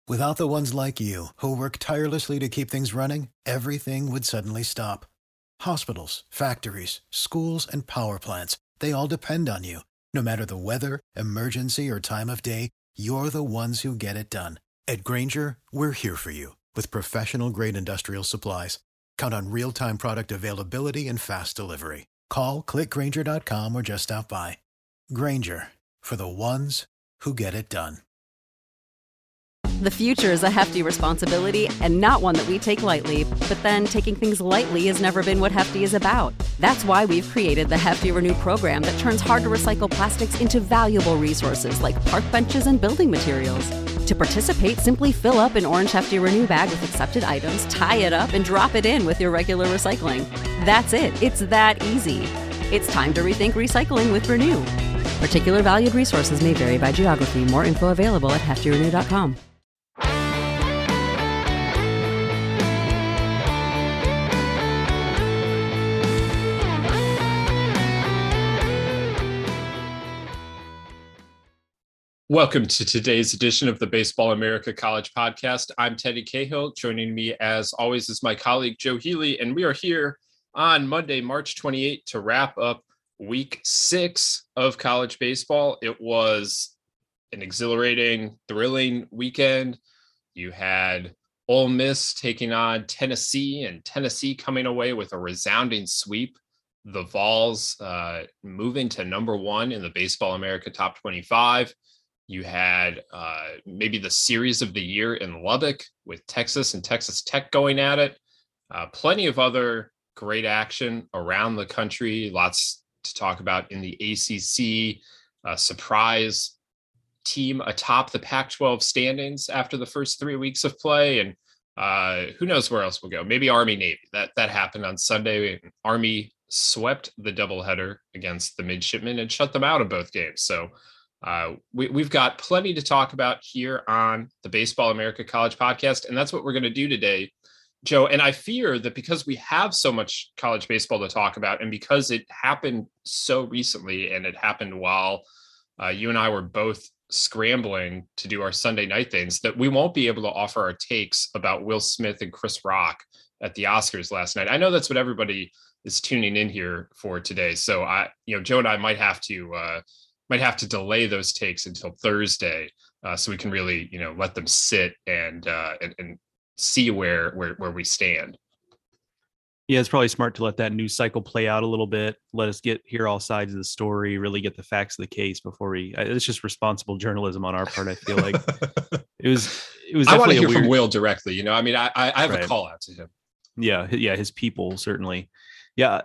Without the ones like you, who work tirelessly to keep things running, everything would suddenly stop. Hospitals, factories, schools, and power plants, they all depend on you. No matter the weather, emergency, or time of day, you're the ones who get it done. At Grainger, we're here for you with professional-grade industrial supplies. Count on real-time product availability and fast delivery. Call, click Grainger.com, or just stop by. Grainger, for the ones who get it done. The future is a hefty responsibility and not one that we take lightly. But then taking things lightly has never been what Hefty is about. That's why we've created the Hefty Renew program that turns hard-to-recycle plastics into valuable resources like park benches and building materials. To participate, simply fill up an orange Hefty Renew bag with accepted items, tie it up, and drop it in with your regular recycling. That's it. It's that easy. It's time to rethink recycling with Renew. Particular valued resources may vary by geography. More info available at heftyrenew.com. Welcome to today's edition of the Baseball America College Podcast. I'm Teddy Cahill. Joining me, as always, is my colleague Joe Healy, and we are here on Monday, March 28th, to wrap up Week 6 of college baseball. It was an exhilarating, thrilling weekend. You had Ole Miss taking on Tennessee, and Tennessee coming away with a resounding sweep. The Vols moving to number 1 in the Baseball America Top 25. You had maybe the series of the year in Lubbock with Texas and Texas Tech going at it. Plenty of other great action around the country. Lots to talk about in the ACC. Surprise team atop the Pac-12 standings after the first 3 weeks of play. And who knows where else we'll go. Maybe Army-Navy. That happened on Sunday. Army swept the doubleheader against the Midshipmen and shut them out of both games. So we've got plenty to talk about here on the Baseball America College Podcast, and that's what we're going to do today, Joe. And I fear that because we have so much college baseball to talk about, and because it happened so recently, and it happened while you and I were both scrambling to do our Sunday night things, that we won't be able to offer our takes about Will Smith and Chris Rock at the Oscars last night. I know that's what everybody is tuning in here for today. So Joe and I might have to delay those takes until Thursday, so we can really, let them sit and see where we stand. Yeah, it's probably smart to let that news cycle play out a little bit. Let us hear all sides of the story, really get the facts of the case before it's just responsible journalism on our part. I feel like it was. I want to hear from Will directly. I have right. A call out to him. Yeah, his people certainly. Yeah,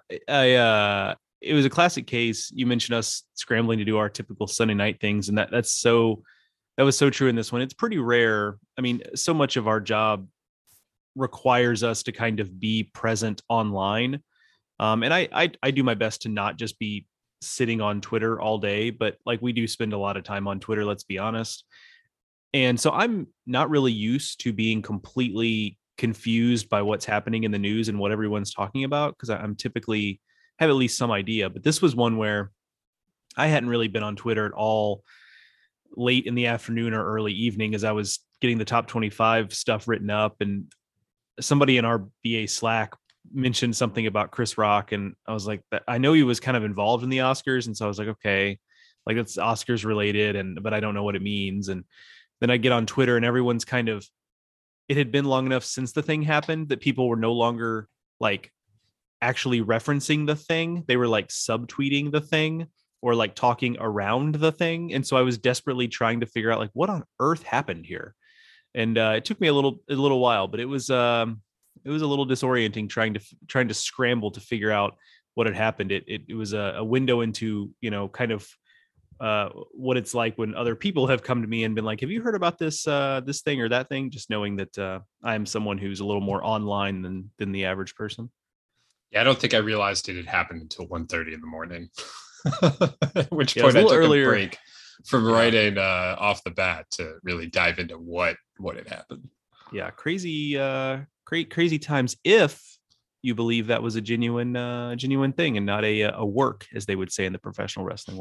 it was a classic case. You mentioned us scrambling to do our typical Sunday night things, and that was so true in this one. It's pretty rare. I mean, so much of our job requires us to kind of be present online. And I do my best to not just be sitting on Twitter all day, but like we do spend a lot of time on Twitter, let's be honest. And so I'm not really used to being completely confused by what's happening in the news and what everyone's talking about, because I'm typically have at least some idea. But this was one where I hadn't really been on Twitter at all late in the afternoon or early evening as I was getting the top 25 stuff written up, and somebody in our BA Slack mentioned something about Chris Rock, and I was like, I know he was kind of involved in the Oscars, and so I was like, okay, like it's Oscars related, but I don't know what it means. And then I get on Twitter, and everyone's kind of, it had been long enough since the thing happened that people were no longer like actually referencing the thing. They were like subtweeting the thing or like talking around the thing. And so I was desperately trying to figure out like what on earth happened here. And it took me a little while, but it was a little disorienting trying to scramble to figure out what had happened. It was a window into, kind of what it's like when other people have come to me and been like, have you heard about this thing or that thing? Just knowing that I'm someone who's a little more online than the average person. Yeah, I don't think I realized it had happened until 1:30 in the morning. At which point I took earlier. A break from writing off the bat to really dive into what had happened. Yeah, crazy times. If you believe that was a genuine thing and not a work, as they would say in the professional wrestling world.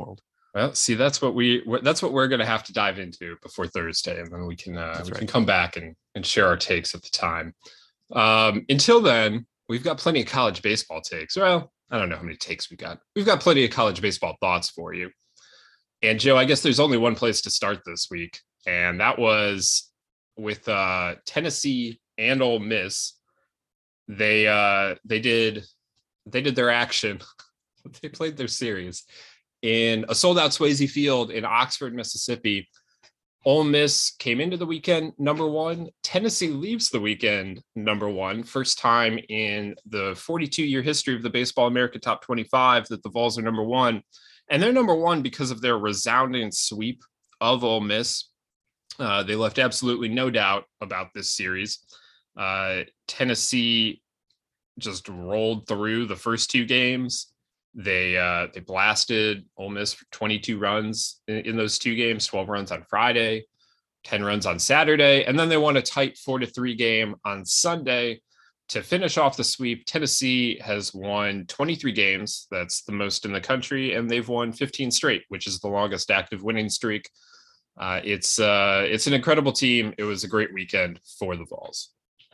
Well, see, that's what we're going to have to dive into before Thursday, and then we can can come back and share our takes at the time. Until then, we've got plenty of college baseball takes. Well, I don't know how many takes we got. We've got plenty of college baseball thoughts for you. And Joe, I guess there's only one place to start this week, and that was with Tennessee and Ole Miss. They did their action. They played their series in a sold-out Swayze Field in Oxford, Mississippi. Ole Miss came into the weekend number one. Tennessee leaves the weekend number one. First time in the 42-year history of the Baseball America Top 25 that the Vols are number one. And they're number one because of their resounding sweep of Ole Miss. They left absolutely no doubt about this series. Tennessee just rolled through the first two games. They blasted Ole Miss for 22 runs in those two games, 12 runs on Friday, 10 runs on Saturday, and then they won a tight 4-3 game on Sunday to finish off the sweep. Tennessee has won 23 games. That's the most in the country, and they've won 15 straight, which is the longest active winning streak. It's an incredible team. It was a great weekend for the Vols.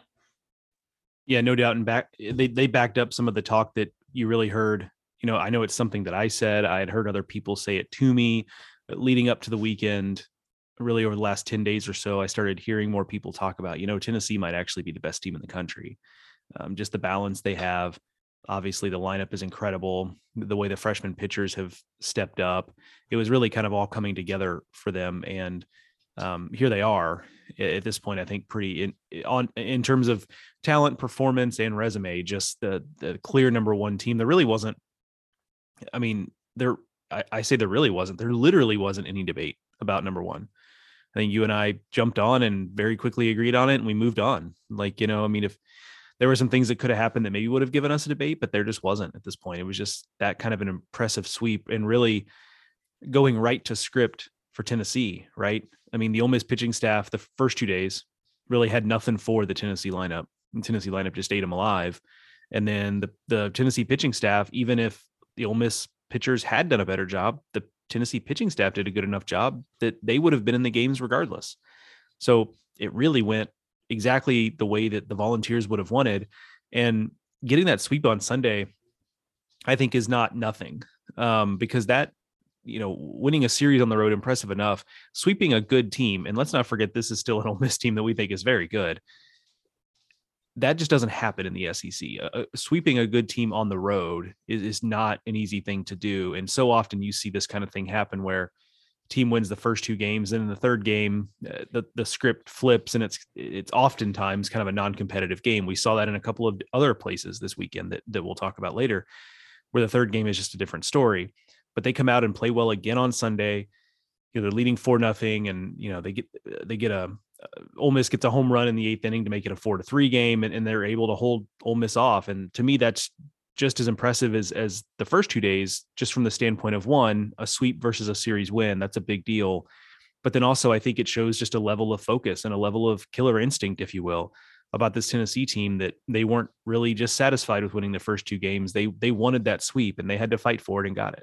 Yeah, no doubt. And they backed up some of the talk that you really heard. You know, I know it's something that I said. I had heard other people say it to me leading up to the weekend. Really, over the last 10 days or so, I started hearing more people talk about, Tennessee might actually be the best team in the country. Just the balance they have. Obviously, the lineup is incredible. The way the freshman pitchers have stepped up, it was really kind of all coming together for them. And here they are at this point. I think pretty in terms of talent, performance, and resume, just the clear number one team. There really wasn't. I mean, I say there really wasn't. There literally wasn't any debate about number one. I think you and I jumped on and very quickly agreed on it, and we moved on. If there were some things that could have happened that maybe would have given us a debate, but there just wasn't at this point. It was just that kind of an impressive sweep and really going right to script for Tennessee, right? I mean, the Ole Miss pitching staff, the first 2 days really had nothing for the Tennessee lineup. The Tennessee lineup just ate them alive. And then the Tennessee pitching staff, even if the Ole Miss pitchers had done a better job, the Tennessee pitching staff did a good enough job that they would have been in the games regardless. So it really went exactly the way that the Volunteers would have wanted. And getting that sweep on Sunday, I think, is not nothing, because that, winning a series on the road, impressive enough. Sweeping a good team, and let's not forget, this is still an Ole Miss team that we think is very good. That just doesn't happen in the SEC. Sweeping a good team on the road is not an easy thing to do. And so often you see this kind of thing happen where team wins the first two games, and in the third game, the script flips, and it's oftentimes kind of a non-competitive game. We saw that in a couple of other places this weekend that we'll talk about later, where the third game is just a different story. But they come out and play well again on Sunday. They're leading 4-0, and they get Ole Miss gets a home run in the eighth inning to make it a 4-3 game, and they're able to hold Ole Miss off. And to me, that's just as impressive as the first 2 days, just from the standpoint of a sweep versus a series win. That's a big deal. But then also, I think it shows just a level of focus and a level of killer instinct, if you will, about this Tennessee team, that they weren't really just satisfied with winning the first two games. They wanted that sweep, and they had to fight for it and got it.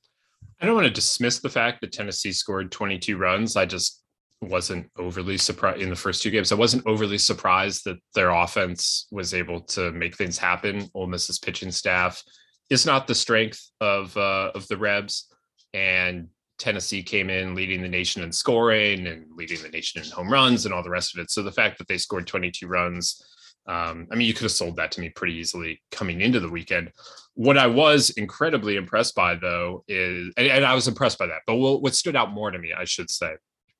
I don't want to dismiss the fact that Tennessee scored 22 runs. I just wasn't overly surprised in the first two games. I wasn't overly surprised that their offense was able to make things happen. Ole Miss's pitching staff is not the strength of the Rebs, and Tennessee came in leading the nation in scoring and leading the nation in home runs and all the rest of it. So the fact that they scored 22 runs, you could have sold that to me pretty easily coming into the weekend. What I was incredibly impressed by, though, is, and I was impressed by that, but what stood out more to me, I should say,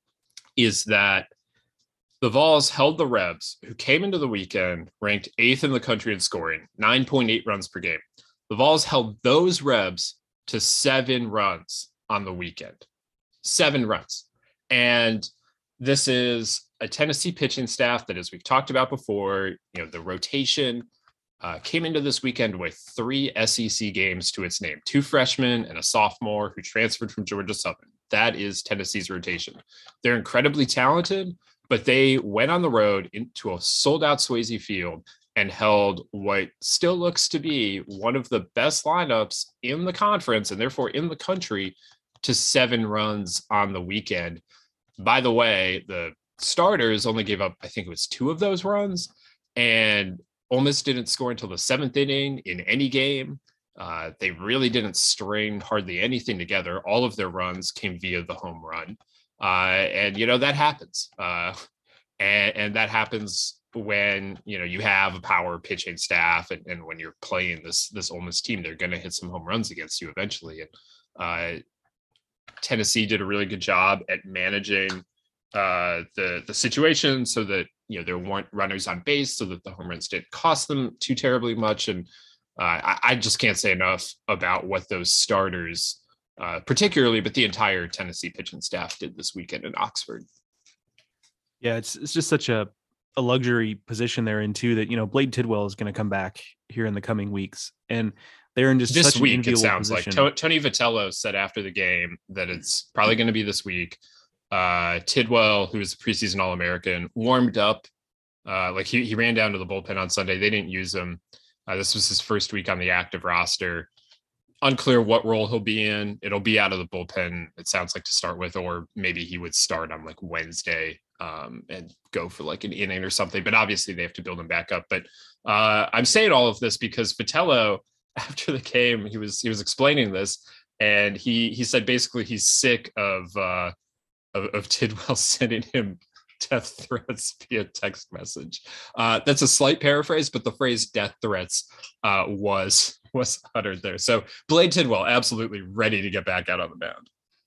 is that the Vols held the Rebs, who came into the weekend ranked 8th in the country in scoring, 9.8 runs per game. The Vols held those Rebs to 7 runs on the weekend. 7 runs. And this is a Tennessee pitching staff that, as we've talked about before, the rotation came into this weekend with 3 SEC games to its name, 2 freshmen and a sophomore who transferred from Georgia Southern. That is Tennessee's rotation. They're incredibly talented, but they went on the road into a sold-out Swayze Field and held what still looks to be one of the best lineups in the conference, and therefore in the country, to 7 runs on the weekend. By the way, the starters only gave up, I think it was 2 of those runs, and Ole Miss didn't score until the 7th inning in any game. They really didn't string hardly anything together. All of their runs came via the home run. And, that happens. And that happens when, you have a power pitching staff, and when you're playing this Ole Miss team, they're going to hit some home runs against you eventually. And Tennessee did a really good job at managing the situation so that, there weren't runners on base, so that the home runs didn't cost them too terribly much. And I just can't say enough about what those starters, particularly, but the entire Tennessee pitching staff did this weekend in Oxford. Yeah, it's just such a luxury position they're in too, that, Blade Tidwell is going to come back here in the coming weeks. And they're in just this such week, an enviable it sounds position. like Tony Vitello said after the game that it's probably going to be this week. Tidwell, who is a preseason All-American, warmed up. He ran down to the bullpen on Sunday. They didn't use him. This was his first week on the active roster. Unclear what role he'll be in. It'll be out of the bullpen, it sounds like, to start with, or maybe he would start on Wednesday and go for an inning or something. But obviously they have to build him back up. But I'm saying all of this because Vitello, after the game, he was explaining this, and he said basically he's sick of Tidwell sending him death threats via text message. That's a slight paraphrase, but the phrase death threats was uttered there. So Blade Tidwell absolutely ready to get back out on the mound.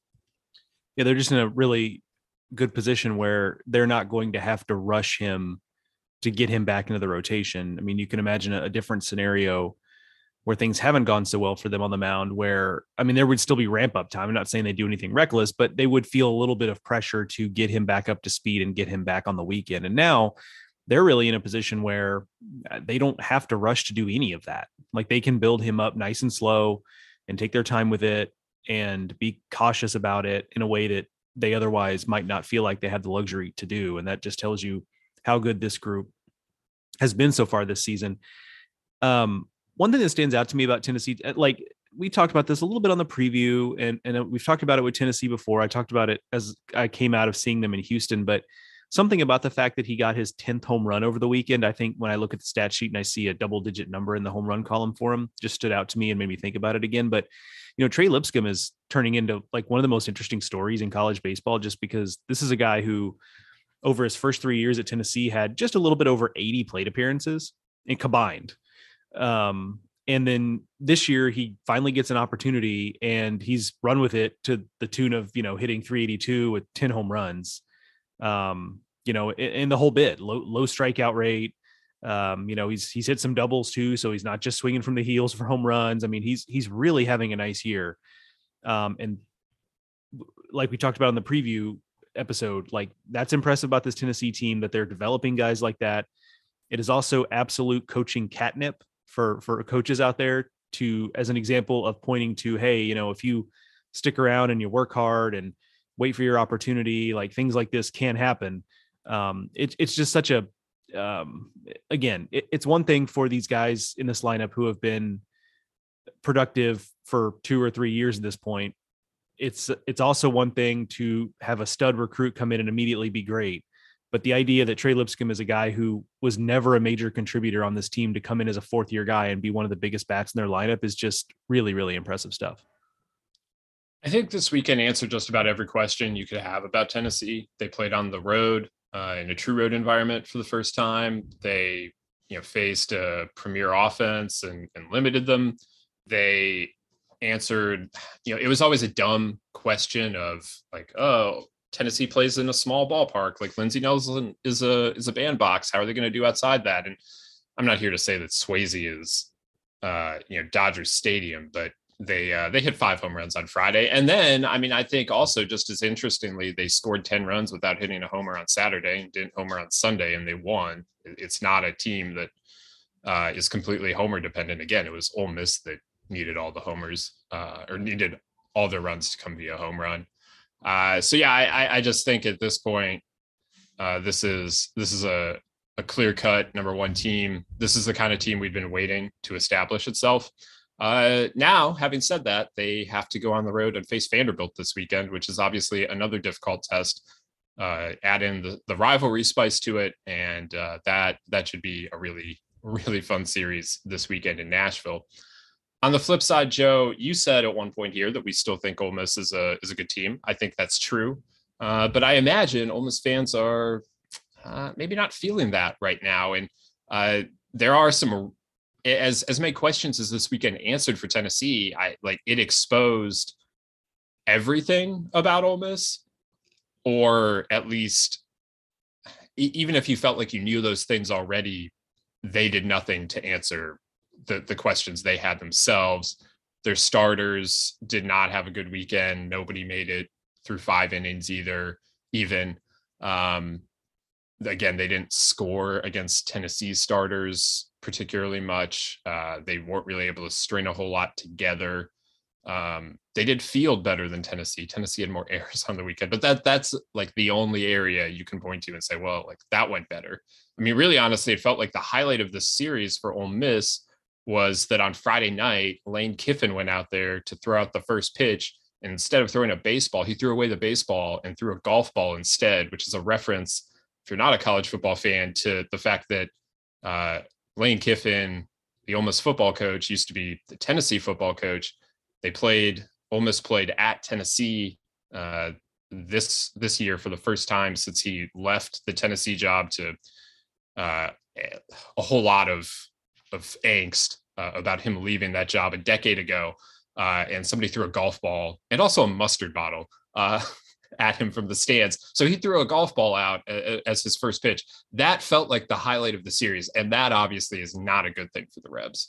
Yeah, they're just in a really good position where they're not going to have to rush him to get him back into the rotation. I mean, you can imagine a different scenario where things haven't gone so well for them on the mound, where, I mean, there would still be ramp up time. I'm not saying they do anything reckless, but they would feel a little bit of pressure to get him back up to speed and get him back on the weekend. And now they're really in a position where they don't have to rush to do any of that. They can build him up nice and slow and take their time with it and be cautious about it in a way that they otherwise might not feel like they have the luxury to do. And that just tells you how good this group has been so far this season. One thing that stands out to me about Tennessee, we talked about this a little bit on the preview, and we've talked about it with Tennessee before. I talked about it as I came out of seeing them in Houston, but something about the fact that he got his 10th home run over the weekend. I think when I look at the stat sheet and I see a double-digit number in the home run column for him, just stood out to me and made me think about it again. But, Trey Lipscomb is turning into one of the most interesting stories in college baseball, just because this is a guy who, over his first 3 years at Tennessee, had just a little bit over 80 plate appearances and combined. And then this year he finally gets an opportunity and he's run with it to the tune of, hitting 382 with 10 home runs, in the whole bit, low strikeout rate. He's hit some doubles too. So he's not just swinging from the heels for home runs. I mean, he's really having a nice year. And like we talked about in the preview episode, that's impressive about this Tennessee team, that they're developing guys like that. It is also absolute coaching catnip for coaches out there as an example of pointing to, hey, if you stick around and you work hard and wait for your opportunity, things like this can happen. It's just such a, it's one thing for these guys in this lineup who have been productive for 2 or 3 years at this point. It's also one thing to have a stud recruit come in and immediately be great. But the idea that Trey Lipscomb is a guy who was never a major contributor on this team to come in as a 4th-year guy and be one of the biggest bats in their lineup is just really, really impressive stuff. I think this weekend answered just about every question you could have about Tennessee. They played on the road in a true road environment for the first time. They, faced a premier offense and limited them. They answered, it was always a dumb question of Tennessee plays in a small ballpark. Lindsey Nelson is a bandbox. How are they going to do outside that? And I'm not here to say that Swayze is, Dodgers Stadium, but they hit 5 home runs on Friday. And then, I think also just as interestingly, they scored 10 runs without hitting a homer on Saturday and didn't homer on Sunday, and they won. It's not a team that is completely homer dependent. Again, it was Ole Miss that needed all the homers or needed all their runs to come via home run. I just think at this point, this is a clear cut number 1 team. This is the kind of team we've been waiting to establish itself. Now, having said that, they have to go on the road and face Vanderbilt this weekend, which is obviously another difficult test. Add in the rivalry spice to it, and that should be a really, really fun series this weekend in Nashville. On the flip side, Joe, you said at one point here that we still think Ole Miss is a good team. I think that's true, but I imagine Ole Miss fans are maybe not feeling that right now, and there are some. As many questions as this weekend answered for Tennessee, it exposed everything about Ole Miss, or at least even if you felt like you knew those things already, they did nothing to answer the questions they had themselves. Their starters did not have a good weekend. Nobody made it through 5 innings even. Again, they didn't score against Tennessee starters particularly much. They weren't really able to string a whole lot together. They did field better than Tennessee. Tennessee had more errors on the weekend, but that's like the only area you can point to and say, well, like that went better. I mean, really, honestly, it felt like the highlight of the series for Ole Miss was that on Friday night, Lane Kiffin went out there to throw out the first pitch. And instead of throwing a baseball, he threw away the baseball and threw a golf ball instead, which is a reference, if you're not a college football fan, to the fact that Lane Kiffin, the Ole Miss football coach, used to be the Tennessee football coach. Ole Miss played at Tennessee this year for the first time since he left the Tennessee job, to a whole lot of angst about him leaving that job a decade ago. And somebody threw a golf ball and also a mustard bottle at him from the stands. So he threw a golf ball out as his first pitch. That felt like the highlight of the series. And that obviously is not a good thing for the Rebs.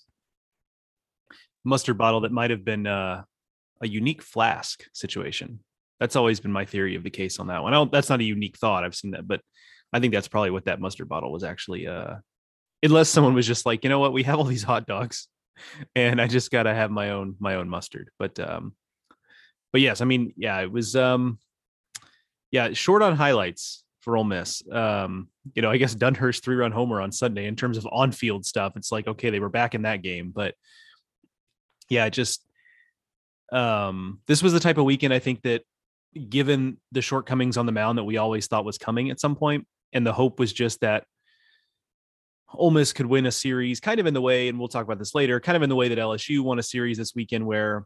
Mustard bottle that might have been a unique flask situation. That's always been my theory of the case on that one. That's not a unique thought. I've seen that, but I think that's probably what that mustard bottle was actually. Unless someone was just like, you know what, we have all these hot dogs and I just got to have my own mustard. But yes, I mean, yeah, it was, short on highlights for Ole Miss. I guess Dunhurst 3-run homer on Sunday. In terms of on-field stuff, it's like, okay, they were back in that game, but yeah, this was the type of weekend, I think, that given the shortcomings on the mound that we always thought was coming at some point, and the hope was just that Ole Miss could win a series kind of in the way, and we'll talk about this later, kind of in the way that LSU won a series this weekend, where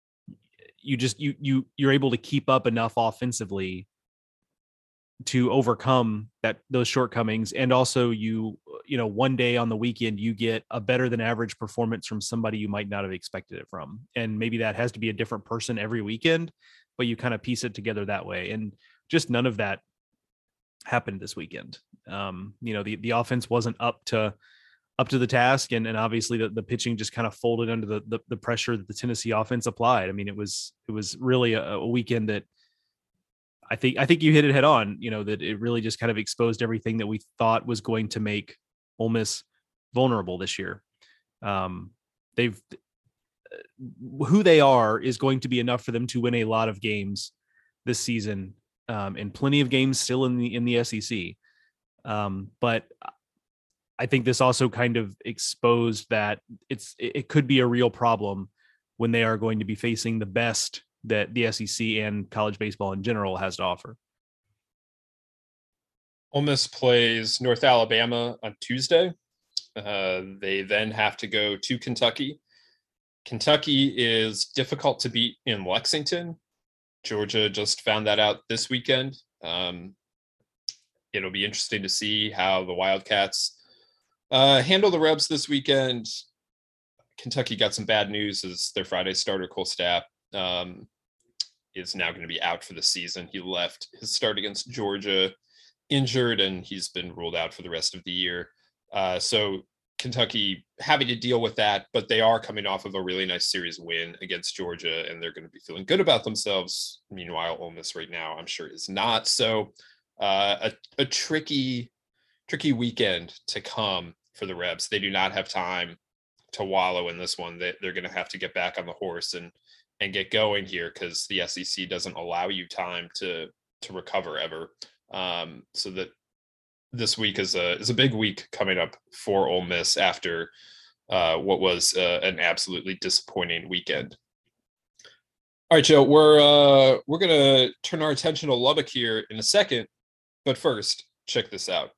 you're able to keep up enough offensively to overcome those shortcomings. And also one day on the weekend, you get a better than average performance from somebody you might not have expected it from. And maybe that has to be a different person every weekend, but you kind of piece it together that way. And just none of that happened this weekend. The offense wasn't up to the task. And obviously the pitching just kind of folded under the pressure that the Tennessee offense applied. I mean, it was really a weekend that I think you hit it head on, that it really just kind of exposed everything that we thought was going to make Ole Miss vulnerable this year. Who they are is going to be enough for them to win a lot of games this season, and plenty of games still in the SEC. But I think this also kind of exposed that it could be a real problem when they are going to be facing the best that the SEC and college baseball in general has to offer. Ole Miss plays North Alabama on Tuesday. They then have to go to Kentucky. Kentucky is difficult to beat in Lexington. Georgia just found that out this weekend. It'll be interesting to see how the Wildcats handle the Rebs this weekend. Kentucky got some bad news as their Friday starter, Cole Stapp, is now going to be out for the season. He left his start against Georgia injured, and he's been ruled out for the rest of the year. So Kentucky having to deal with that, but they are coming off of a really nice series win against Georgia, and they're going to be feeling good about themselves. Meanwhile, Ole Miss right now, I'm sure, is not. So a tricky weekend to come for the Rebs. They do not have time to wallow in this one. They're going to have to get back on the horse and get going here, because the SEC doesn't allow you time to recover ever. So that this week is a big week coming up for Ole Miss after what was an absolutely disappointing weekend. All right, Joe, we're gonna turn our attention to Lubbock here in a second, but first, check this out.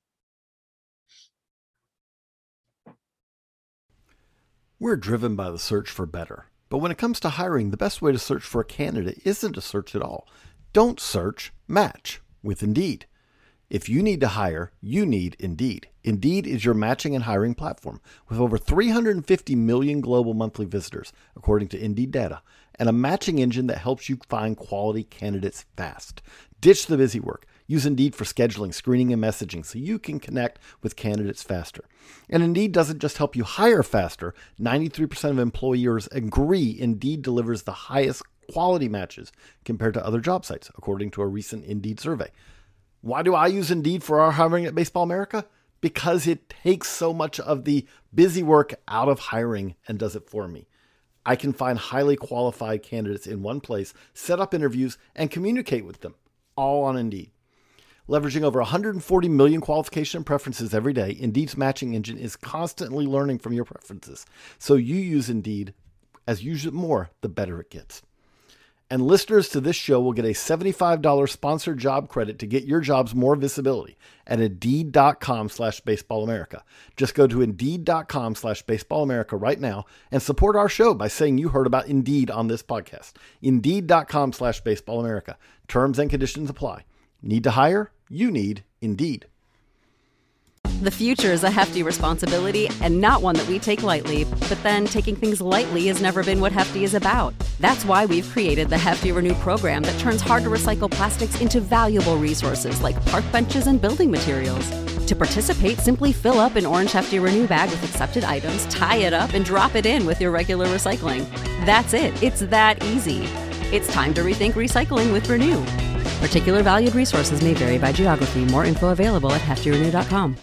We're driven by the search for better. But when it comes to hiring, the best way to search for a candidate isn't to search at all. Don't search, match with Indeed. If you need to hire, you need Indeed. Indeed is your matching and hiring platform with over 350 million global monthly visitors, according to Indeed data, and a matching engine that helps you find quality candidates fast. Ditch the busy work. Use Indeed for scheduling, screening, and messaging so you can connect with candidates faster. And Indeed doesn't just help you hire faster. 93% of employers agree Indeed delivers the highest quality matches compared to other job sites, according to a recent Indeed survey. Why do I use Indeed for our hiring at Baseball America? Because it takes so much of the busy work out of hiring and does it for me. I can find highly qualified candidates in one place, set up interviews, and communicate with them, all on Indeed. Leveraging over 140 million qualification and preferences every day, Indeed's matching engine is constantly learning from your preferences. So you use Indeed. As you use it more, the better it gets. And listeners to this show will get a $75 sponsored job credit to get your jobs more visibility at Indeed.com/BaseballAmerica. Just go to Indeed.com/BaseballAmerica right now and support our show by saying you heard about Indeed on this podcast. Indeed.com/BaseballAmerica. Terms and conditions apply. Need to hire? You need Indeed. The future is a hefty responsibility and not one that we take lightly. But then taking things lightly has never been what Hefty is about. That's why we've created the Hefty Renew program that turns hard-to-recycle plastics into valuable resources like park benches and building materials. To participate, simply fill up an orange Hefty Renew bag with accepted items, tie it up, and drop it in with your regular recycling. That's it. It's that easy. It's time to rethink recycling with Renew. Particular valued resources may vary by geography. More info available at heftyrenew.com.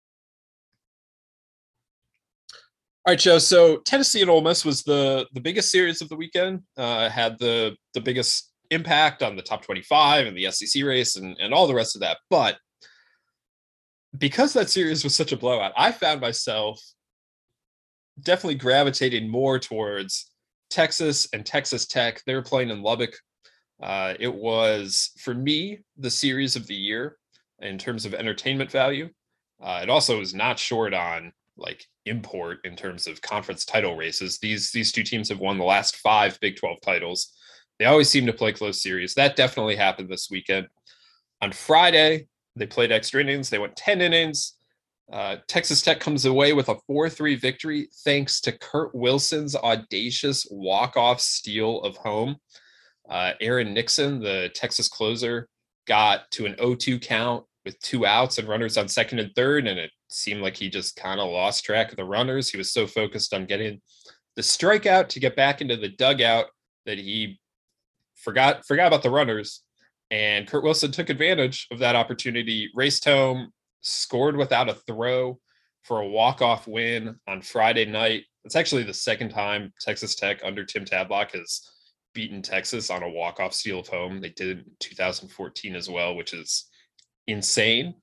All right, Joe. So Tennessee and Ole Miss was the biggest series of the weekend. Had the biggest impact on the top 25 and the SEC race and all the rest of that. But because that series was such a blowout, I found myself definitely gravitating more towards Texas and Texas Tech. They were playing in Lubbock. It was, for me, the series of the year in terms of entertainment value. It also was not short on like import in terms of conference title races. These two teams have won the last 5 Big 12 titles. They always seem to play close series. That definitely happened this weekend. On Friday, they played extra innings. They went 10 innings. Texas Tech comes away with a 4-3 victory thanks to Kurt Wilson's audacious walk-off steal of home. Aaron Nixon, the Texas closer, got to an 0-2 count with 2 outs and runners on second and third, and it seemed like he just kind of lost track of the runners. He was so focused on getting the strikeout to get back into the dugout that he forgot about the runners. And Kurt Wilson took advantage of that opportunity, raced home, scored without a throw for a walk-off win on Friday night. It's actually the second time Texas Tech under Tim Tadlock has beaten Texas on a walk-off steal of home. They did it in 2014 as well, which is insane.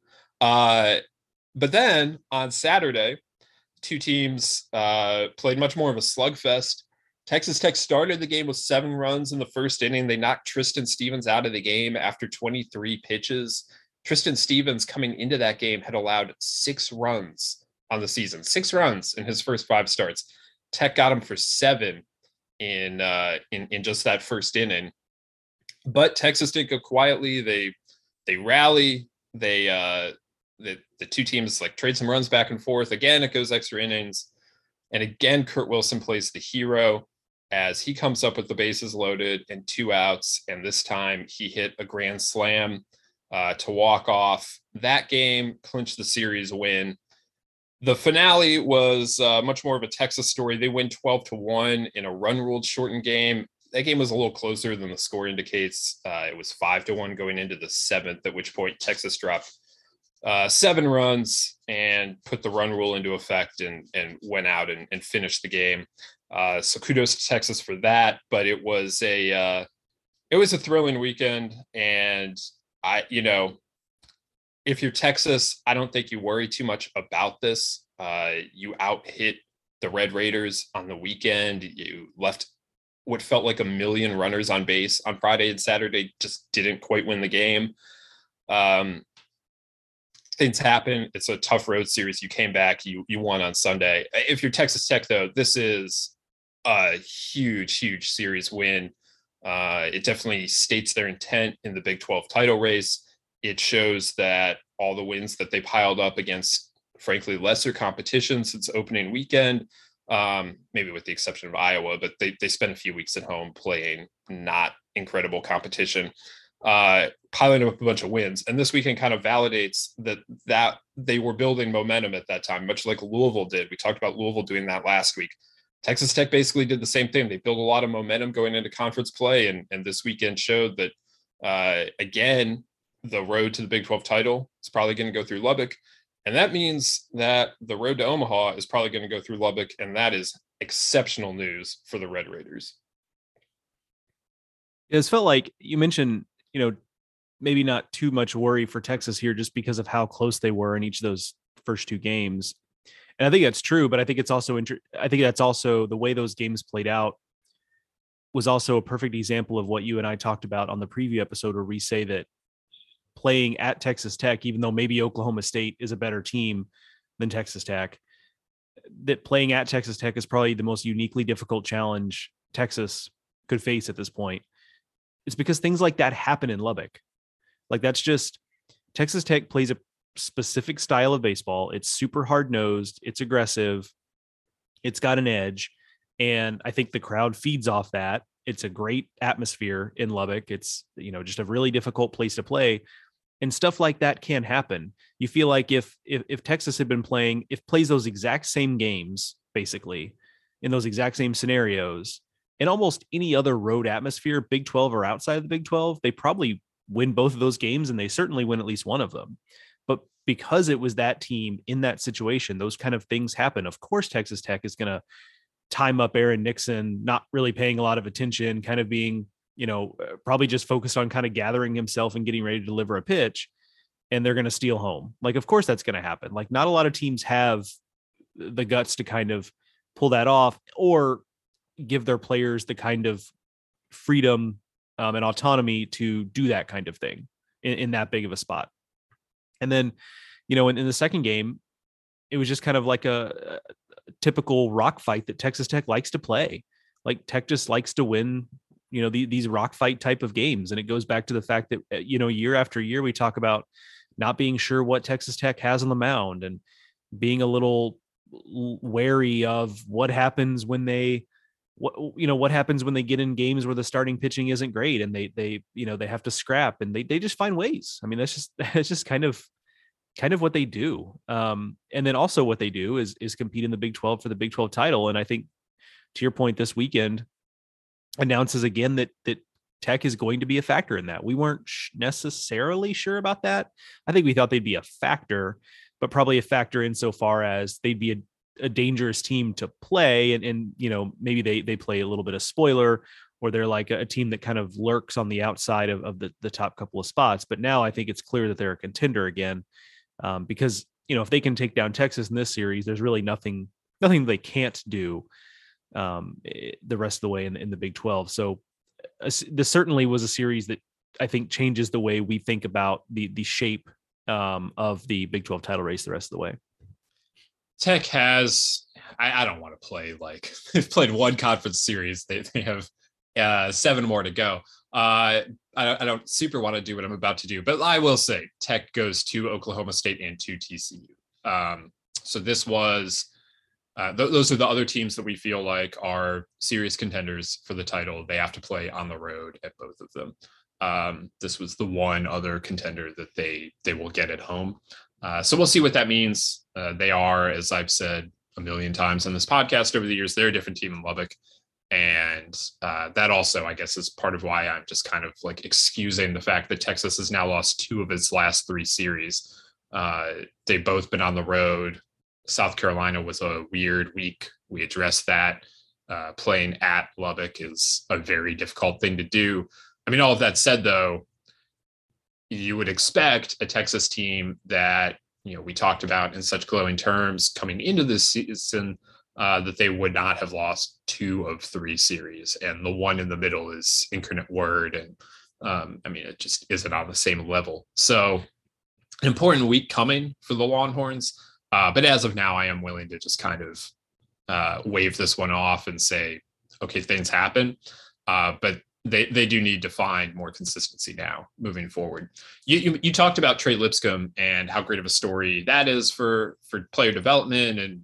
But then on Saturday, two teams played much more of a slugfest. Texas Tech started the game with 7 runs in the first inning. They knocked Tristan Stevens out of the game after 23 pitches. Tristan Stevens, coming into that game, had allowed 6 runs on the season. 6 runs in his first 5 starts. Tech got him for 7 in just that first inning. But Texas did go quietly. They rally. The two teams like trade some runs back and forth. Again, it goes extra innings. And again, Kurt Wilson plays the hero as he comes up with the bases loaded and 2 outs. And this time he hit a grand slam to walk off that game, clinch the series win. The finale was much more of a Texas story. They win 12-1 in a run ruled shortened game. That game was a little closer than the score indicates. It was 5-1 going into the 7th, at which point Texas dropped 7 runs and put the run rule into effect and went out and finished the game. So kudos to Texas for that. But it was a thrilling weekend. And if you're Texas, I don't think you worry too much about this. You out hit the Red Raiders on the weekend. You left what felt like a million runners on base on Friday and Saturday, just didn't quite win the game. Things happen. It's a tough road series. You came back, you won on Sunday. If you're Texas Tech, though, this is a huge series win. It definitely states their intent in the Big 12 title race. It shows that all the wins that they piled up against, frankly, lesser competition since opening weekend, maybe with the exception of Iowa, but they spent a few weeks at home playing not incredible competition, piling up a bunch of wins. And this weekend kind of validates that they were building momentum at that time, much like Louisville did. We talked about Louisville doing that last week. Texas Tech basically did the same thing. They built a lot of momentum going into conference play, and this weekend showed that, again, the road to the Big 12 title is probably going to go through Lubbock. And that means that the road to Omaha is probably going to go through Lubbock, and that is exceptional news for the Red Raiders. It's felt like you mentioned, maybe not too much worry for Texas here just because of how close they were in each of those first two games. And I think that's true, but I think it's also I think that's also the way those games played out was also a perfect example of what you and I talked about on the preview episode, where we say that playing at Texas Tech, even though maybe Oklahoma State is a better team than Texas Tech, that playing at Texas Tech is probably the most uniquely difficult challenge Texas could face at this point. It's because things like that happen in Lubbock. Like, that's just, Texas Tech plays a specific style of baseball. It's super hard-nosed, it's aggressive, it's got an edge, and I think the crowd feeds off that. It's a great atmosphere in Lubbock. It's, just a really difficult place to play, and stuff like that can happen. You feel like if Texas had been plays those exact same games, basically in those exact same scenarios, in almost any other road atmosphere, Big 12 or outside of the Big 12, they probably win both of those games, and they certainly win at least one of them. But because it was that team in that situation, those kind of things happen. Of course, Texas Tech is going to time up Aaron Nixon, not really paying a lot of attention, kind of being, probably just focused on kind of gathering himself and getting ready to deliver a pitch, and they're going to steal home. Like, of course that's going to happen. Like, not a lot of teams have the guts to kind of pull that off or give their players the kind of freedom and autonomy to do that kind of thing in that big of a spot. And then, in the second game, it was just kind of like a typical rock fight that Texas Tech likes to play. Like, Tech just likes to win, these rock fight type of games. And it goes back to the fact that, year after year, we talk about not being sure what Texas Tech has on the mound and being a little wary of what happens when what happens when they get in games where the starting pitching isn't great and they have to scrap, and they just find ways. I mean, that's just kind of what they do. And then also what they do is compete in the Big 12 for the Big 12 title. And I think, to your point, this weekend announces again that Tech is going to be a factor in that. We weren't necessarily sure about that. I think we thought they'd be a factor, but probably a factor insofar as they'd be a dangerous team to play. And maybe they play a little bit of spoiler, or they're like a team that kind of lurks on the outside of the top couple of spots. But now I think it's clear that they're a contender again, because, if they can take down Texas in this series, there's really nothing they can't do the rest of the way in the Big 12. So this certainly was a series that I think changes the way we think about the shape of the Big 12 title race the rest of the way. Tech has, I don't want to play like they've played one conference series. They have 7 more to go. I don't super want to do what I'm about to do, but I will say Tech goes to Oklahoma State and to TCU. So this was, those are the other teams that we feel like are serious contenders for the title. They have to play on the road at both of them. This was the one other contender that they will get at home. So we'll see what that means. They are, as I've said a million times on this podcast over the years, they're a different team in Lubbock. And that also, I guess, is part of why I'm just kind of like excusing the fact that Texas has now lost 2 of its last 3 series. They've both been on the road. South Carolina was a weird week. We addressed that. Playing at Lubbock is a very difficult thing to do. I mean, all of that said, though, you would expect a Texas team that, we talked about in such glowing terms coming into this season, that they would not have lost 2 of 3 series. And the one in the middle is Incarnate Word. And I mean, it just isn't on the same level. So an important week coming for the Longhorns. But as of now, I am willing to just kind of wave this one off and say, okay, things happen. But they do need to find more consistency now moving forward. You talked about Trey Lipscomb and how great of a story that is for player development, and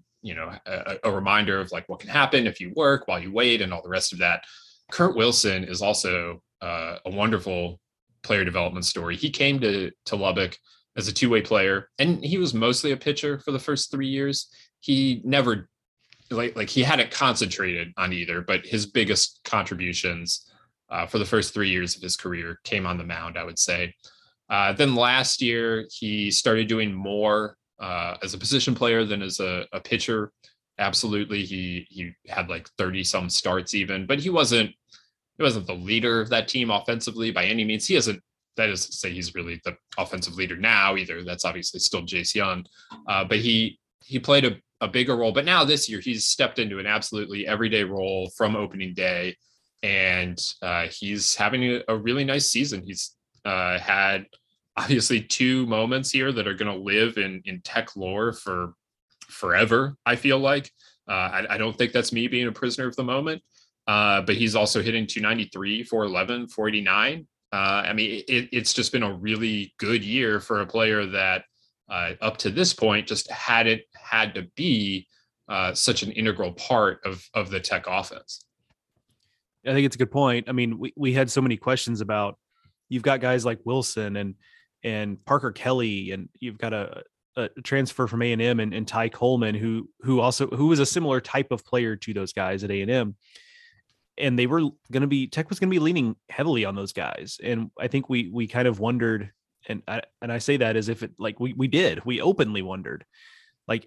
a reminder of like what can happen if you work while you wait and all the rest of that. Kurt Wilson is also a wonderful player development story. He came to Lubbock as a two-way player, and he was mostly a pitcher for the first 3 years. He never like he hadn't concentrated on either, but his biggest contributions for the first 3 years of his career came on the mound, I would say. Then last year, he started doing more as a position player than as a pitcher. Absolutely. He had like 30 some starts even, but he wasn't the leader of that team offensively by any means. That is to say he's really the offensive leader now either. That's obviously still Jace Young. But he played a bigger role. But now this year, he's stepped into an absolutely everyday role from opening day. And he's having a really nice season. He's had obviously 2 moments here that are going to live in Tech lore for forever, I feel like. I don't think that's me being a prisoner of the moment. But he's also hitting 293, 411, 489. I mean, it's just been a really good year for a player that up to this point just hadn't had to be such an integral part of the Tech offense. I think it's a good point. I mean, we had so many questions about, you've got guys like Wilson and Parker Kelly, and you've got a transfer from A&M and Ty Coleman, who was a similar type of player to those guys at A&M. And they were going to be, Tech was going to be leaning heavily on those guys. And I think we kind of wondered, and I say that as if it like we openly wondered, like,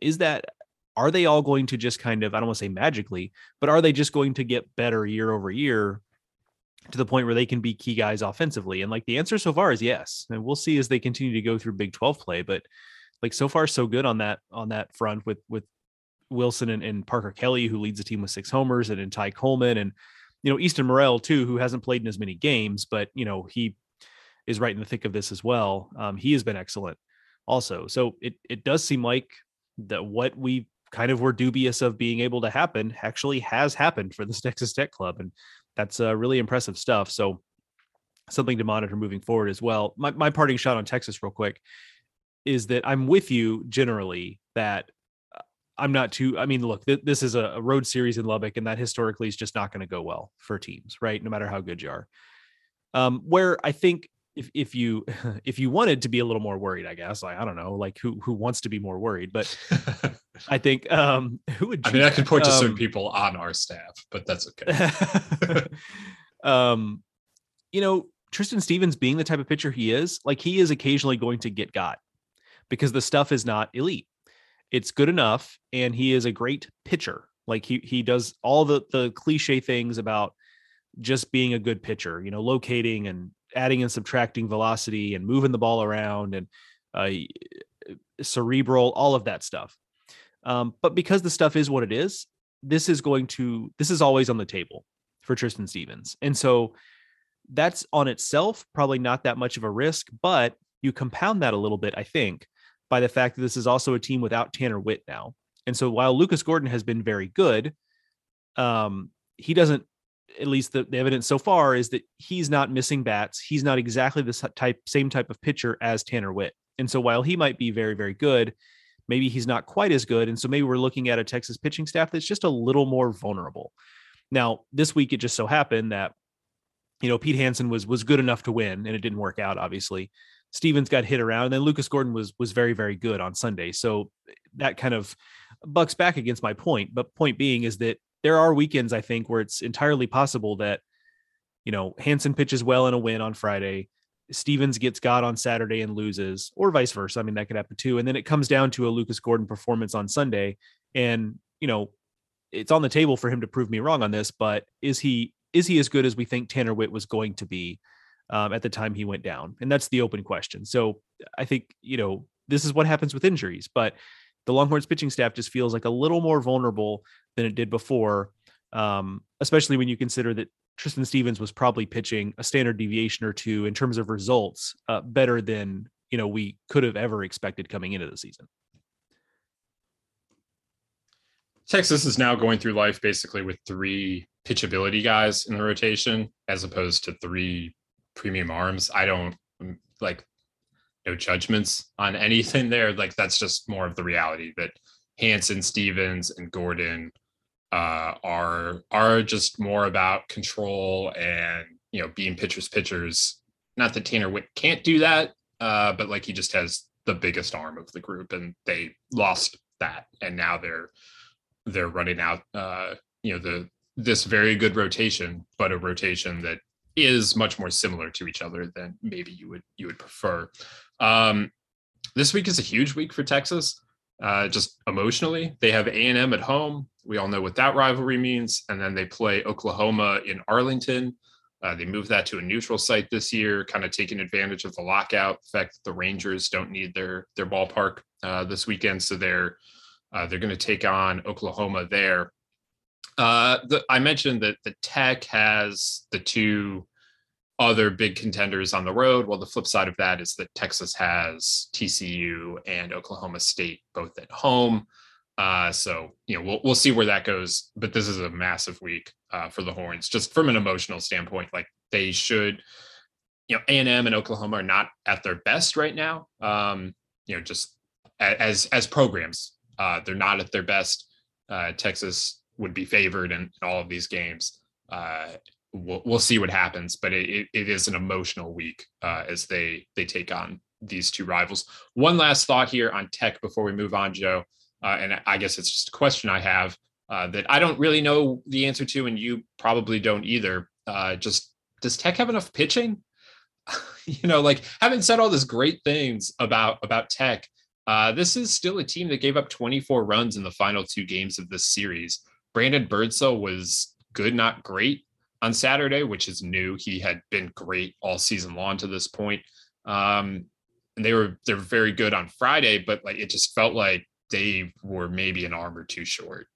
are they all going to just kind of, I don't want to say magically, but are they just going to get better year over year to the point where they can be key guys offensively? And like the answer so far is yes. And we'll see as they continue to go through Big 12 play, but like so far so good on that front with Wilson and Parker Kelly, who leads the team with 6 homers, and Ty Coleman, and Easton Morrell too, who hasn't played in as many games, but he is right in the thick of this as well. He has been excellent also. So it does seem like that what we kind of were dubious of being able to happen actually has happened for this Texas Tech club. And that's really impressive stuff. So something to monitor moving forward as well. My parting shot on Texas real quick is that I'm with you generally that I'm not too, I mean, look, this is a road series in Lubbock, and that historically is just not going to go well for teams, right? No matter how good you are. Where I think if you wanted to be a little more worried, I guess, I don't know, like who wants to be more worried, but I think who would, I could point to certain people on our staff, but that's okay. Tristan Stevens being the type of pitcher he is, like he is occasionally going to get got because the stuff is not elite. It's good enough. And he is a great pitcher. Like he does all the cliche things about just being a good pitcher, locating and adding and subtracting velocity and moving the ball around and cerebral, all of that stuff. But because the stuff is what it is, this is always on the table for Tristan Stevens. And so that's on itself probably not that much of a risk, but you compound that a little bit, I think, by the fact that this is also a team without Tanner Witt now. And so while Lucas Gordon has been very good, he doesn't, at least the evidence so far is that he's not missing bats. He's not exactly the same type of pitcher as Tanner Witt. And so while he might be very, very good, maybe he's not quite as good. And so maybe we're looking at a Texas pitching staff that's just a little more vulnerable. Now, this week, it just so happened that, Pete Hansen was good enough to win, and it didn't work out, obviously. Stevens got hit around, and then Lucas Gordon was very, very good on Sunday. So that kind of bucks back against my point. But point being is that there are weekends, I think, where it's entirely possible that, Hansen pitches well in a win on Friday, Stevens gets got on Saturday and loses, or vice versa. I mean, that could happen too. And then it comes down to a Lucas Gordon performance on Sunday. And, it's on the table for him to prove me wrong on this, but is he as good as we think Tanner Witt was going to be at the time he went down? And that's the open question. So I think, this is what happens with injuries, but the Longhorns pitching staff just feels like a little more vulnerable than it did before, especially when you consider that Tristan Stevens was probably pitching a standard deviation or two in terms of results better than, we could have ever expected coming into the season. Texas is now going through life basically with 3 pitchability guys in the rotation as opposed to 3 premium arms. I don't no judgments on anything there. Like, that's just more of the reality that Hansen, Stevens, and Gordon are just more about control and, being pitchers. Not that Tanner Witt can't do that, but like, he just has the biggest arm of the group, and they lost that, and now they're running out this very good rotation, but a rotation that is much more similar to each other than maybe you would prefer. This week is a huge week for Texas, just emotionally. They have A&M at home. We all know what that rivalry means. And then they play Oklahoma in Arlington. They moved that to a neutral site this year, kind of taking advantage of the lockout, the fact that the Rangers don't need their ballpark this weekend. So they're going to take on Oklahoma there. I mentioned that the Tech has the 2 other big contenders on the road. Well, the flip side of that is that Texas has TCU and Oklahoma State both at home. So, we'll see where that goes. But this is a massive week for the Horns, just from an emotional standpoint. Like, they should, A&M and Oklahoma are not at their best right now. Just as programs, they're not at their best. Texas would be favored in all of these games. We'll see what happens, but it is an emotional week as they take on these 2 rivals. One last thought here on Tech before we move on, Joe, and I guess it's just a question I have that I don't really know the answer to, and you probably don't either. Just, does Tech have enough pitching? Having said all this great things about Tech, this is still a team that gave up 24 runs in the final 2 games of this series. Brandon Birdsell was good, not great on Saturday, which is new. He had been great all season long to this point. And they're very good on Friday, but it just felt like they were maybe an arm or 2 short.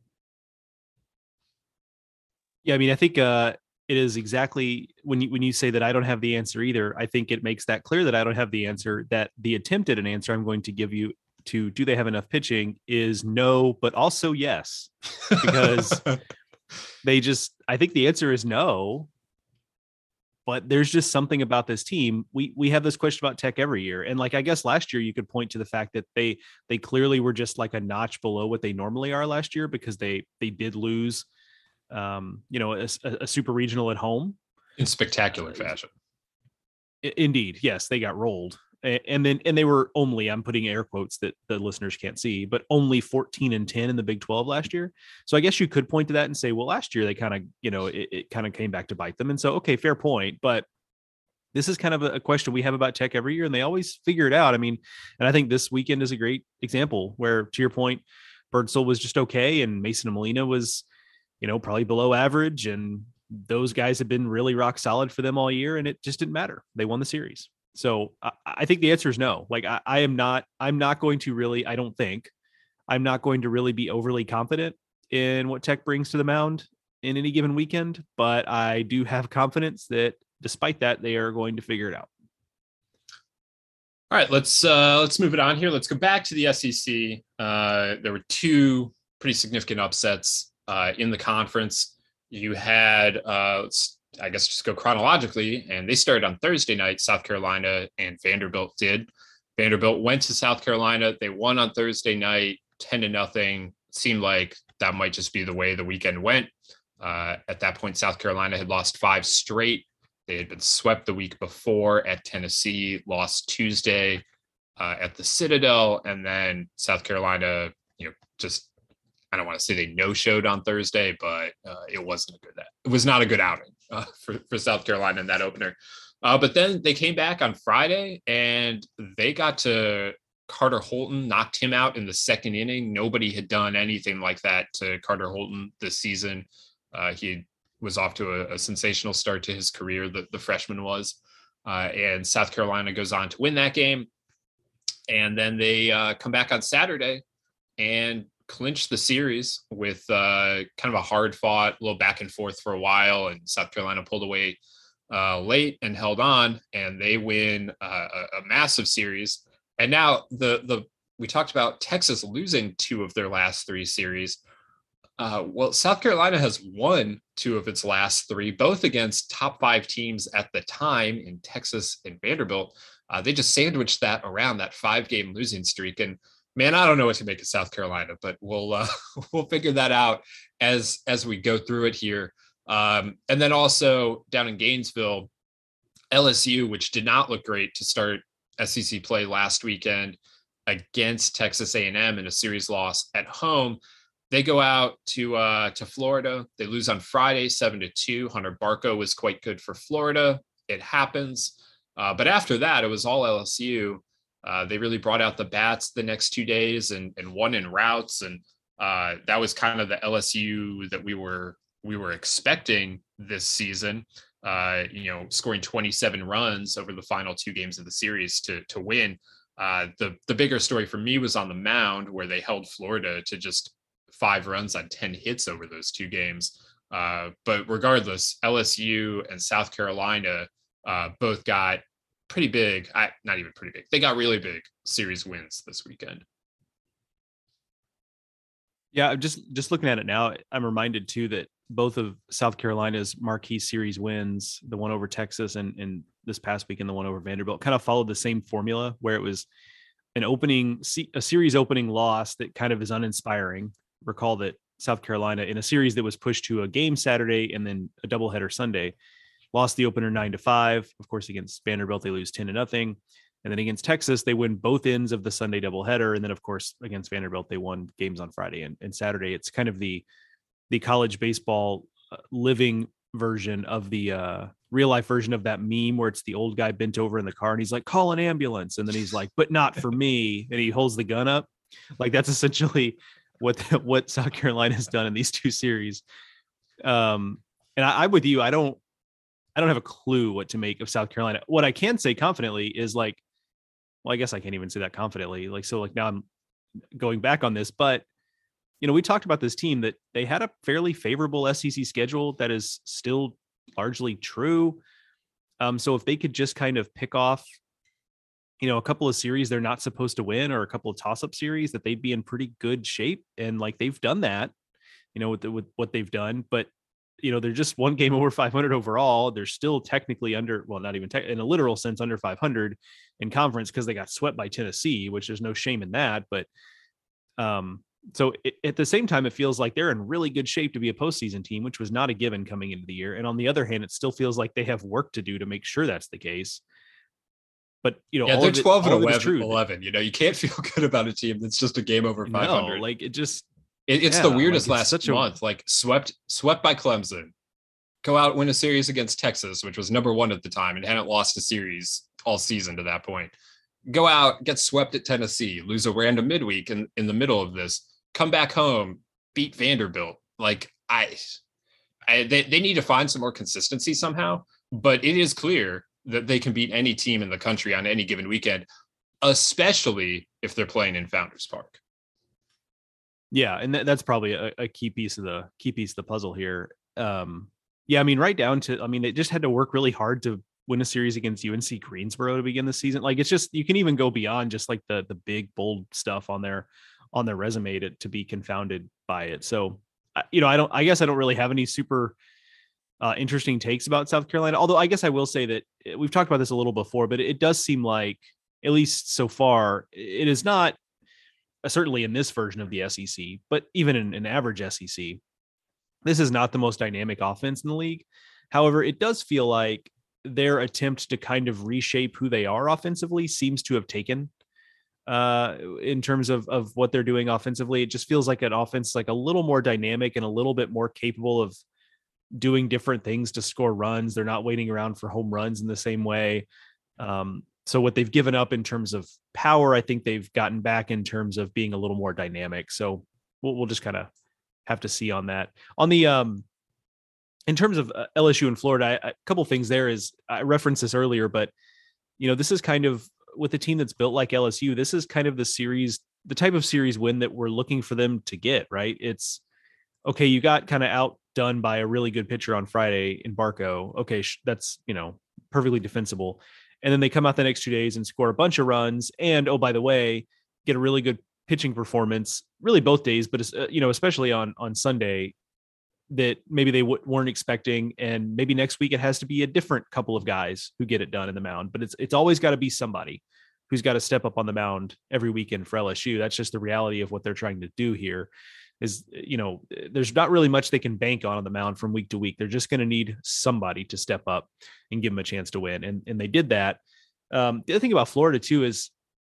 Yeah, I mean, I think it is exactly when you say that I don't have the answer either. I think it makes that clear that I don't have the answer, that the attempt at an answer I'm going to give you to do they have enough pitching is no, but also yes, because I think the answer is no, but there's just something about this team. We have this question about Tech every year. And I guess last year you could point to the fact that they clearly were just like a notch below what they normally are last year, because they did lose, a super regional at home in spectacular fashion. Indeed. Yes. They got rolled. And they were only, I'm putting air quotes that the listeners can't see, but only 14-10 in the Big 12 last year. So I guess you could point to that and say, well, last year they kind of, it kind of came back to bite them. And so, okay, fair point. But this is kind of a question we have about Tech every year, and they always figure it out. I mean, and I think this weekend is a great example where, to your point, Birdsell was just okay, and Mason and Molina was, probably below average, and those guys have been really rock solid for them all year, and it just didn't matter. They won the series. So I think the answer is no. I'm not going to really, I don't think I'm not going to really be overly confident in what Tech brings to the mound in any given weekend, but I do have confidence that despite that, they are going to figure it out. All right, let's move it on here. Let's go back to the SEC. There were 2 pretty significant upsets in the conference. You had, I guess just go chronologically, and they started on Thursday night. South Carolina and Vanderbilt did. Vanderbilt went to South Carolina. They won on Thursday night, 10-0. Seemed like that might just be the way the weekend went. At that point, South Carolina had lost 5 straight. They had been swept the week before at Tennessee, lost Tuesday at the Citadel, and then South Carolina, just, I don't want to say they no-showed on Thursday, but it was not a good outing for South Carolina in that opener. But then they came back on Friday, and they got to Carter Holton, knocked him out in the 2nd inning. Nobody had done anything like that to Carter Holton this season. He was off to a sensational start to his career, the freshman was. And South Carolina goes on to win that game. And then they come back on Saturday and clinched the series with kind of a hard fought, a little back and forth for a while. And South Carolina pulled away late and held on, and they win a massive series. And now we talked about Texas losing 2 of their last 3 series. Well, South Carolina has won 2 of its last 3, both against top 5 teams at the time in Texas and Vanderbilt. They just sandwiched that around that 5-game losing streak. And man, I don't know what to make of South Carolina, but we'll figure that out as we go through it here. And then also down in Gainesville, LSU, which did not look great to start SEC play last weekend against Texas A&M in a series loss at home. They go out to Florida. They lose on Friday, 7-2. Hunter Barco was quite good for Florida. It happens. But after that, it was all LSU. They really brought out the bats the next 2 days and won in routes. And that was kind of the LSU that we were expecting this season, scoring 27 runs over the final 2 games of the series to win. The bigger story for me was on the mound, where they held Florida to just 5 runs on 10 hits over those 2 games. But regardless, LSU and South Carolina both got pretty big, not even pretty big, they got really big series wins this weekend. Yeah, just looking at it now, I'm reminded too that both of South Carolina's marquee series wins, the one over Texas and this past weekend, the one over Vanderbilt, kind of followed the same formula, where it was a series opening loss that kind of is uninspiring. Recall that South Carolina, in a series that was pushed to a game Saturday and then a doubleheader Sunday, lost the opener 9-5. Of course, against Vanderbilt, they lose 10-0. And then against Texas, they win both ends of the Sunday doubleheader. And then, of course, against Vanderbilt, they won games on Friday and Saturday. It's kind of the college baseball living version of the real life version of that meme where it's the old guy bent over in the car and he's like, call an ambulance. And then he's like, but not for me. And he holds the gun up. Like, that's essentially what South Carolina has done in these 2 series. And I'm with you. I don't have a clue what to make of South Carolina. What I can say confidently is like, well, I guess I can't even say that confidently. Now I'm going back on this, but we talked about this team that they had a fairly favorable SEC schedule that is still largely true. So if they could just kind of pick off, a couple of series they're not supposed to win, or a couple of toss-up series, that they'd be in pretty good shape. And like, they've done that, with what they've done, but they're just 1 game over 500 overall. They're still technically under, well, not even in a literal sense, under 500 in conference, because they got swept by Tennessee, which there's no shame in that. But so at the same time, it feels like they're in really good shape to be a postseason team, which was not a given coming into the year. And on the other hand, it still feels like they have work to do to make sure that's the case. But they're 12 and 11. You can't feel good about a team that's just a game over 500. No, like, it just. It's the weirdest last month, like swept by Clemson, go out, win a series against Texas, which was number 1 at the time and hadn't lost a series all season to that point. Go out, get swept at Tennessee, lose a random midweek in the middle of this, come back home, beat Vanderbilt. Like, they need to find some more consistency somehow, but it is clear that they can beat any team in the country on any given weekend, especially if they're playing in Founders Park. Yeah, and that's probably a key piece of the puzzle here. Right down to, they just had to work really hard to win a series against UNC Greensboro to begin the season. Like, it's just, you can even go beyond just like the big bold stuff on their resume to be confounded by it. So, I guess I don't really have any super interesting takes about South Carolina. Although I guess I will say that we've talked about this a little before, but it does seem like, at least so far, it is not. Certainly in this version of the SEC, but even in an average SEC, this is not the most dynamic offense in the league. However, it does feel like their attempt to kind of reshape who they are offensively seems to have taken in terms of what they're doing offensively. It just feels like an offense like a little more dynamic and a little bit more capable of doing different things to score runs. They're not waiting around for home runs in the same way. So what they've given up in terms of power, I think they've gotten back in terms of being a little more dynamic. So we'll just kind of have to see on that. On the in terms of LSU and Florida, a couple things there is, I referenced this earlier, but this is kind of, with a team that's built like LSU, this is kind of the series the type of series win that we're looking for them to get, right? It's okay. You got kind of outdone by a really good pitcher on Friday in Barco. Okay. That's, perfectly defensible. And then they come out the next 2 days and score a bunch of runs. And, oh, by the way, get a really good pitching performance, really both days, but especially on Sunday, that maybe they weren't expecting. And maybe next week it has to be a different couple of guys who get it done in the mound, but it's always got to be somebody who's got to step up on the mound every weekend for LSU. That's just the reality of what they're trying to do here. Is, there's not really much they can bank on the mound from week to week. They're just going to need somebody to step up and give them a chance to win. And they did that. The other thing about Florida too is,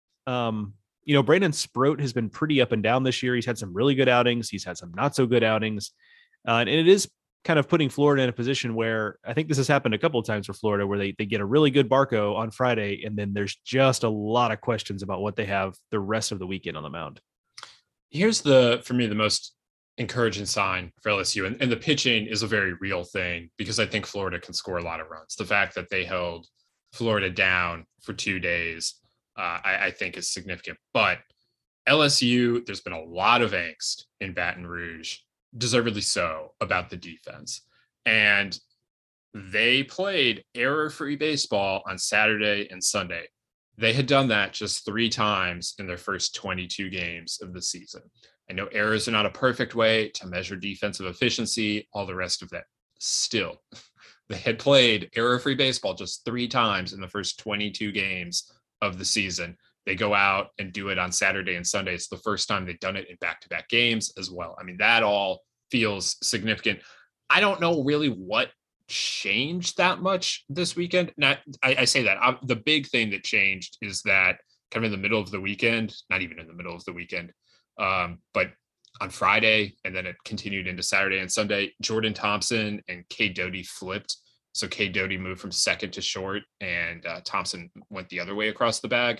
Brandon Sproat has been pretty up and down this year. He's had some really good outings. He's had some not so good outings. And it is kind of putting Florida in a position where I think this has happened a couple of times for Florida, where they get a really good Barco on Friday, and then there's just a lot of questions about what they have the rest of the weekend on the mound. Here's for me, the most encouraging sign for LSU, and the pitching is a very real thing because I think Florida can score a lot of runs. The fact that they held Florida down for 2 days, I think is significant. But LSU, there's been a lot of angst in Baton Rouge, deservedly so, about the defense. And they played error-free baseball on Saturday and Sunday. They had done that just 3 times in their first 22 games of the season. I know errors are not a perfect way to measure defensive efficiency, all the rest of that. Still, they had played error-free baseball just 3 times in the first 22 games of the season. They go out and do it on Saturday and Sunday. It's the first time they've done it in back-to-back games as well. I mean, that all feels significant. I don't know really what changed that much this weekend. I say that the big thing that changed is that kind of in the middle of the weekend, not even in the middle of the weekend, but on Friday, and then it continued into Saturday and Sunday, Jordan Thompson and Cade Doughty flipped. So Cade Doughty moved from second to short, and Thompson went the other way across the bag.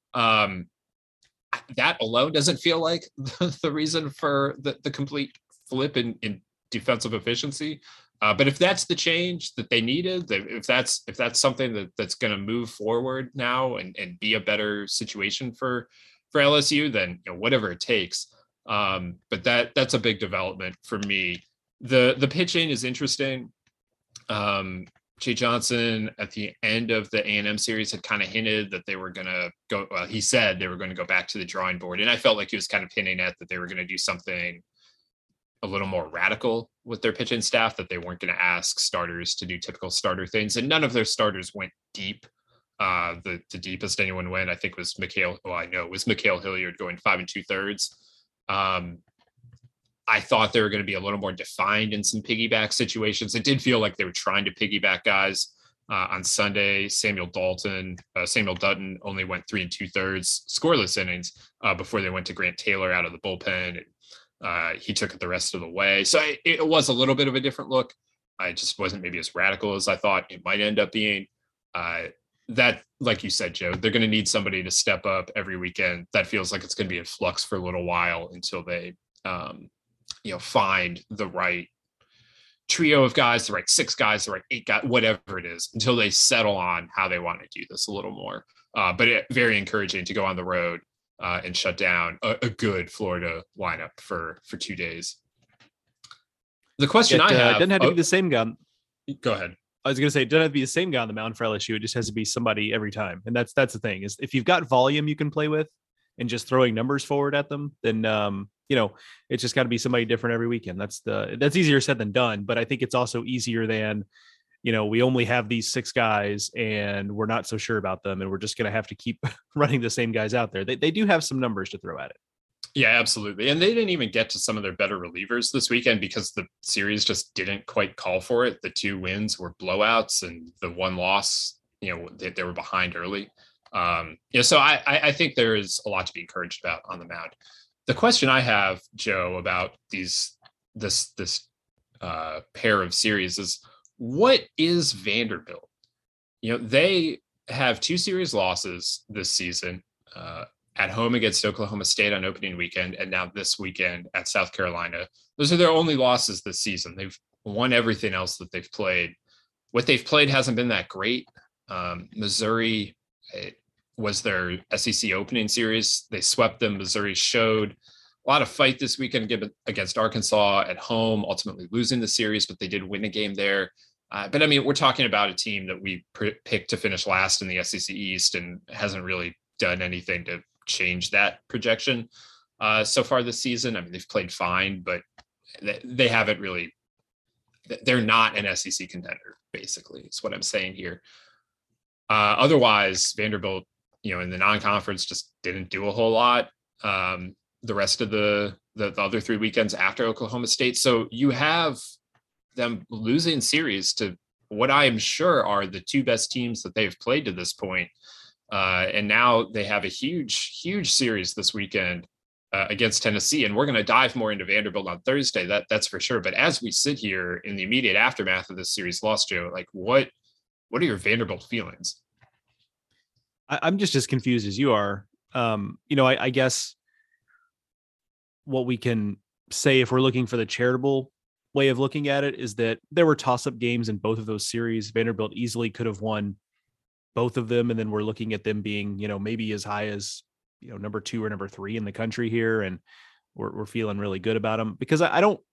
That alone doesn't feel like the reason for the complete flip in defensive efficiency. But if that's the change that they needed, if that's something that's going to move forward now and be a better situation for LSU, then whatever it takes. But that's a big development for me. The pitching is interesting. Jay Johnson at the end of the A&M series had kind of hinted that they were going to go. Well, he said they were going to go back to the drawing board, and I felt like he was kind of hinting at that they were going to do something a little more radical with their pitching staff, that they weren't going to ask starters to do typical starter things. And none of their starters went deep. The deepest anyone went, I think, was Mikhail Hilliard going 5 2/3. I thought they were going to be a little more defined in some piggyback situations. It did feel like they were trying to piggyback guys. On Sunday, Samuel Dutton only went 3 2/3 scoreless innings before they went to Grant Taylor out of the bullpen. He took it the rest of the way. So it was a little bit of a different look. I just wasn't maybe as radical as I thought it might end up being. That, like you said, Joe, they're going to need somebody to step up every weekend. That feels like it's going to be in flux for a little while until they, find the right trio of guys, the right 6 guys, the right 8 guys, whatever it is, until they settle on how they want to do this a little more. But very encouraging to go on the road and shut down a good Florida lineup for 2 days. The question I have... It doesn't have to be the same guy. Go ahead. I was going to say, it doesn't have to be the same guy on the mound for LSU. It just has to be somebody every time. And that's the thing, is if you've got volume you can play with and just throwing numbers forward at them, then, it's just got to be somebody different every weekend. That's easier said than done. But I think it's also easier than, we only have these 6 guys and we're not so sure about them, and we're just going to have to keep running the same guys out there. They do have some numbers to throw at it. Yeah, absolutely. And they didn't even get to some of their better relievers this weekend because the series just didn't quite call for it. The 2 wins were blowouts, and the 1 loss, they were behind early. So I think there is a lot to be encouraged about on the mound. The question I have, Joe, about this pair of series is, what is Vanderbilt? They have 2 series losses this season, at home against Oklahoma State on opening weekend, and now this weekend at South Carolina. Those are their only losses this season. They've won everything else that they've played. What they've played hasn't been that great. Missouri, was their SEC opening series. They swept them. Missouri showed a lot of fight this weekend against Arkansas at home, ultimately losing the series, but they did win a game there. But I mean, we're talking about a team that we picked to finish last in the SEC East and hasn't really done anything to change that projection so far this season. I mean, they've played fine, but they haven't really. They're not an SEC contender, basically. Is what I'm saying here. Otherwise, Vanderbilt, in the non-conference, just didn't do a whole lot. The rest of the other 3 weekends after Oklahoma State, so you have them losing series to what I am sure are the 2 best teams that they've played to this point. And now they have a huge series this weekend against Tennessee. And we're going to dive more into Vanderbilt on Thursday. That's for sure. But as we sit here in the immediate aftermath of this series loss, Joe, like what are your Vanderbilt feelings? I'm just as confused as you are. I guess what we can say, if we're looking for the charitable way of looking at it, is that there were toss-up games in both of those series. Vanderbilt easily could have won both of them. And then we're looking at them being, maybe as high as, number 2 or number 3 in the country here. And we're feeling really good about them, because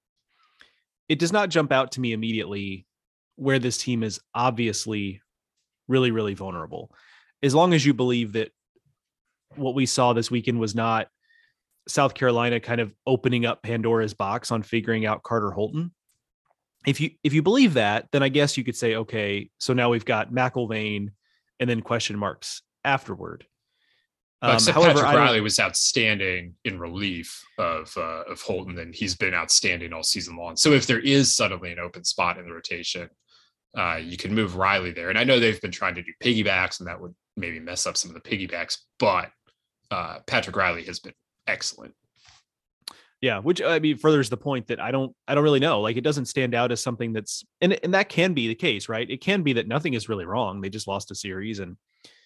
it does not jump out to me immediately where this team is obviously really, really vulnerable. As long as you believe that what we saw this weekend was not South Carolina kind of opening up Pandora's box on figuring out Carter Holton. If you believe that, then I guess you could say, okay, so now we've got McIlvain and then question marks afterward. However, Patrick Riley was outstanding in relief of Holton, and he's been outstanding all season long. So if there is suddenly an open spot in the rotation, you can move Riley there. And I know they've been trying to do piggybacks, and that would maybe mess up some of the piggybacks, but Patrick Riley has been excellent. Yeah, which I mean furthers the point that I don't really know. Like, it doesn't stand out as something that's, and that can be the case, right? It can be that nothing is really wrong. They just lost a series, and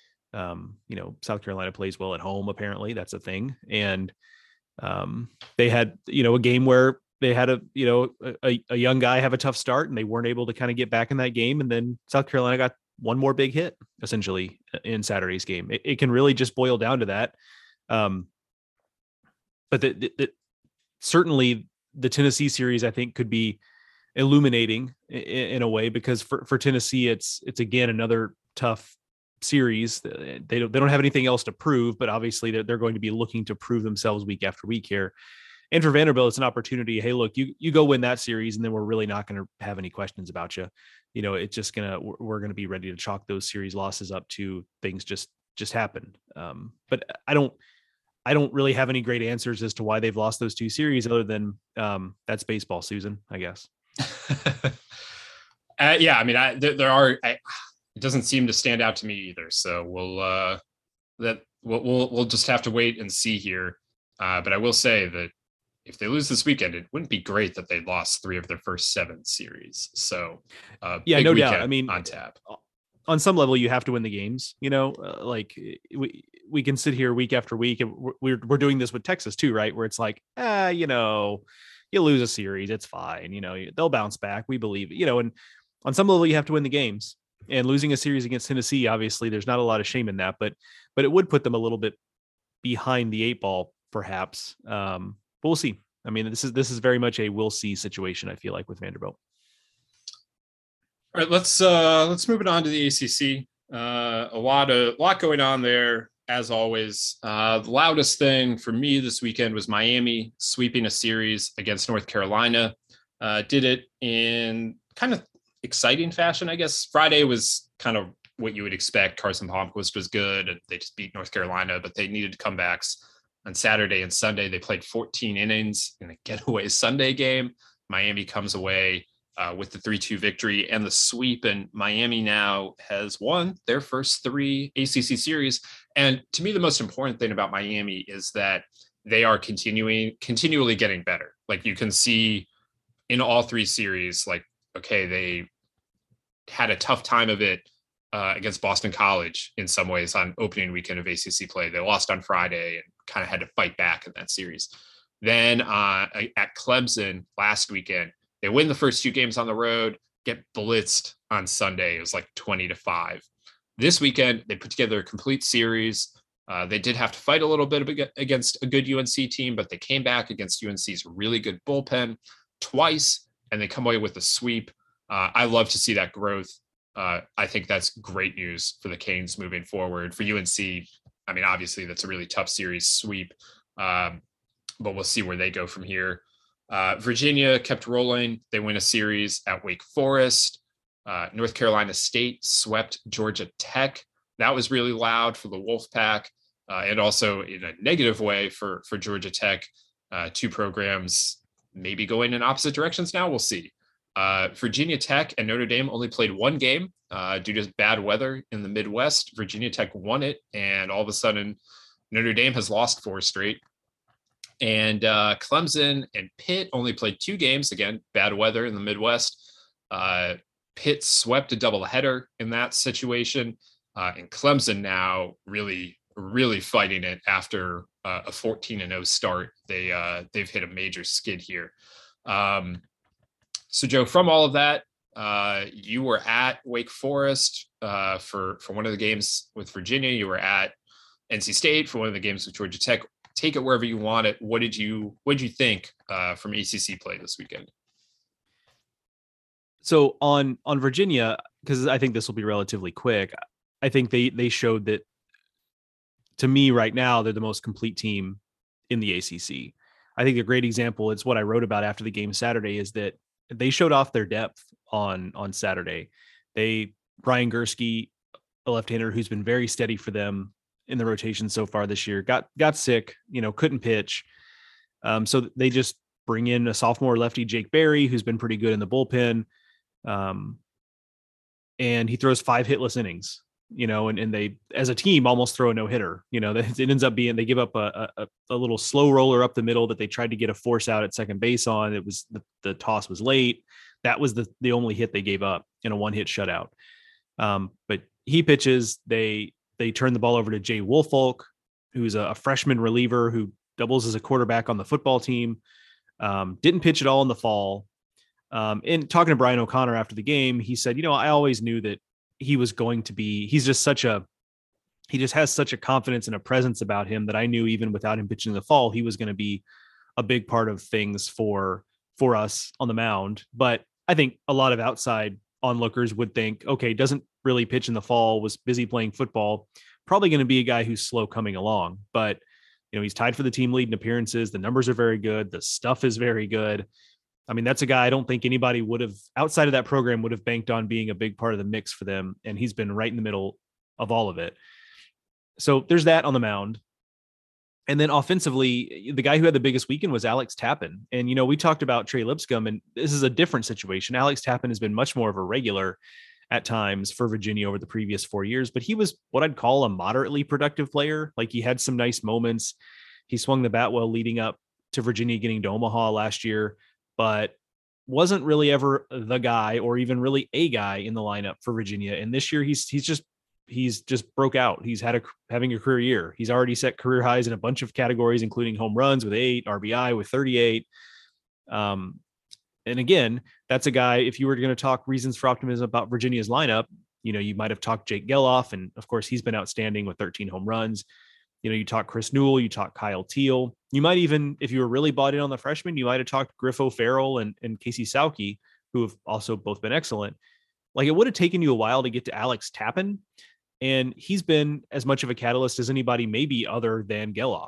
South Carolina plays well at home. Apparently, that's a thing. And they had a game where they had a young guy have a tough start, and they weren't able to kind of get back in that game. And then South Carolina got one more big hit essentially in Saturday's game. It can really just boil down to that. But certainly the Tennessee series, I think, could be illuminating in a way, because for Tennessee, it's again another tough series. They don't have anything else to prove, but obviously they're going to be looking to prove themselves week after week here. And for Vanderbilt, it's an opportunity. Hey, look, you go win that series, and then we're really not going to have any questions about you. It's just we're going to be ready to chalk those series losses up to things just happened. But I don't really have any great answers as to why they've lost those 2 series, other than that's baseball, Susan, I guess. Yeah, I mean, there are. It doesn't seem to stand out to me either. So we'll just have to wait and see here. But I will say that if they lose this weekend, it wouldn't be great that they lost 3 of their first 7 series. So yeah, no doubt. I mean, on tap. On some level, you have to win the games. Like we can sit here week after week, and we're doing this with Texas too, right? Where it's like, you lose a series, it's fine. They'll bounce back. We believe it. And on some level, you have to win the games. And losing a series against Tennessee, obviously, there's not a lot of shame in that, but it would put them a little bit behind the 8 ball, perhaps. But we'll see. I mean, this is very much a we'll see situation, I feel like, with Vanderbilt. All right, let's move it on to the ACC. A lot going on there, as always. The loudest thing for me this weekend was Miami sweeping a series against North Carolina. Did it in kind of exciting fashion, I guess. Friday was kind of what you would expect. Carson Palmquist was good, and they just beat North Carolina, but they needed comebacks. On Saturday and Sunday, they played 14 innings in a getaway Sunday game. Miami comes away with the 3-2 victory and the sweep, and Miami now has won their first 3 ACC series. And to me, the most important thing about Miami is that they are continually getting better. Like, you can see in all 3 series, like, okay, they had a tough time of it against Boston College in some ways on opening weekend of ACC play. They lost on Friday and kind of had to fight back in that series. Then at Clemson last weekend, they win the first 2 games on the road, get blitzed on Sunday. It was like 20-5. This weekend, they put together a complete series. They did have to fight a little bit against a good UNC team, but they came back against UNC's really good bullpen twice, and they come away with a sweep. I love to see that growth. I think that's great news for the Canes moving forward. For UNC, I mean, obviously that's a really tough series sweep, but we'll see where they go from here. Virginia kept rolling. They win a series at Wake Forest. North Carolina State swept Georgia Tech. That was really loud for the Wolfpack, and also in a negative way for Georgia Tech. Two programs maybe going in opposite directions now. We'll see. Virginia Tech and Notre Dame only played one game due to bad weather in the Midwest. Virginia Tech won it, and all of a sudden, Notre Dame has lost 4 straight. And Clemson and Pitt only played 2 games. Again, bad weather in the Midwest. Pitt swept a doubleheader in that situation. And Clemson now really fighting it after a 14-0 start. They've hit a major skid here. So Joe, from all of that, you were at Wake Forest for one of the games with Virginia. You were at NC State for one of the games with Georgia Tech. Take it wherever you want it. What did you think from ACC play this weekend? So on Virginia, because I think this will be relatively quick, I think they showed that, to me right now, they're the most complete team in the ACC. I think a great example, it's what I wrote about after the game Saturday, is that they showed off their depth on Saturday. Brian Gursky, a left-hander who's been very steady for them in the rotation so far this year, got sick, couldn't pitch. So they just bring in a sophomore lefty, Jake Berry, who's been pretty good in the bullpen. And he throws 5 hitless innings, and they, as a team, almost throw a no-hitter. It ends up being, they give up a little slow roller up the middle that they tried to get a force out at second base on. It was the toss was late. That was the only hit they gave up in a 1-hit shutout. But he pitches, they turn the ball over to Jay Woolfolk, who's a freshman reliever who doubles as a quarterback on the football team. Didn't pitch at all in the fall. And talking to Brian O'Connor after the game, he said, I always knew that he was going to be, he just has such a confidence and a presence about him that I knew even without him pitching in the fall, he was going to be a big part of things for us on the mound. But I think a lot of outside onlookers would think, okay, doesn't really pitch in the fall, was busy playing football, probably going to be a guy who's slow coming along. But, he's tied for the team lead in appearances. The numbers are very good. The stuff is very good. I mean, that's a guy I don't think anybody would have, outside of that program, would have banked on being a big part of the mix for them. And he's been right in the middle of all of it. So there's that on the mound. And then offensively, the guy who had the biggest weekend was Alex Tappan. And, we talked about Trey Lipscomb, and this is a different situation. Alex Tappan has been much more of a regular at times for Virginia over the previous 4 years, but he was what I'd call a moderately productive player. Like, he had some nice moments. He swung the bat well leading up to Virginia getting to Omaha last year, but wasn't really ever the guy or even really a guy in the lineup for Virginia. And this year he's just broke out. He's having a career year. He's already set career highs in a bunch of categories, including home runs with 8, RBI with 38. And again, that's a guy, if you were going to talk reasons for optimism about Virginia's lineup, you might have talked Jake Geloff. And of course he's been outstanding with 13 home runs. You talk Chris Newell, you talk Kyle Teal. You might even, if you were really bought in on the freshmen, you might have talked Griff O'Farrell and Casey Sauke, who have also both been excellent. Like, it would have taken you a while to get to Alex Tappan, and he's been as much of a catalyst as anybody, maybe other than Geloff,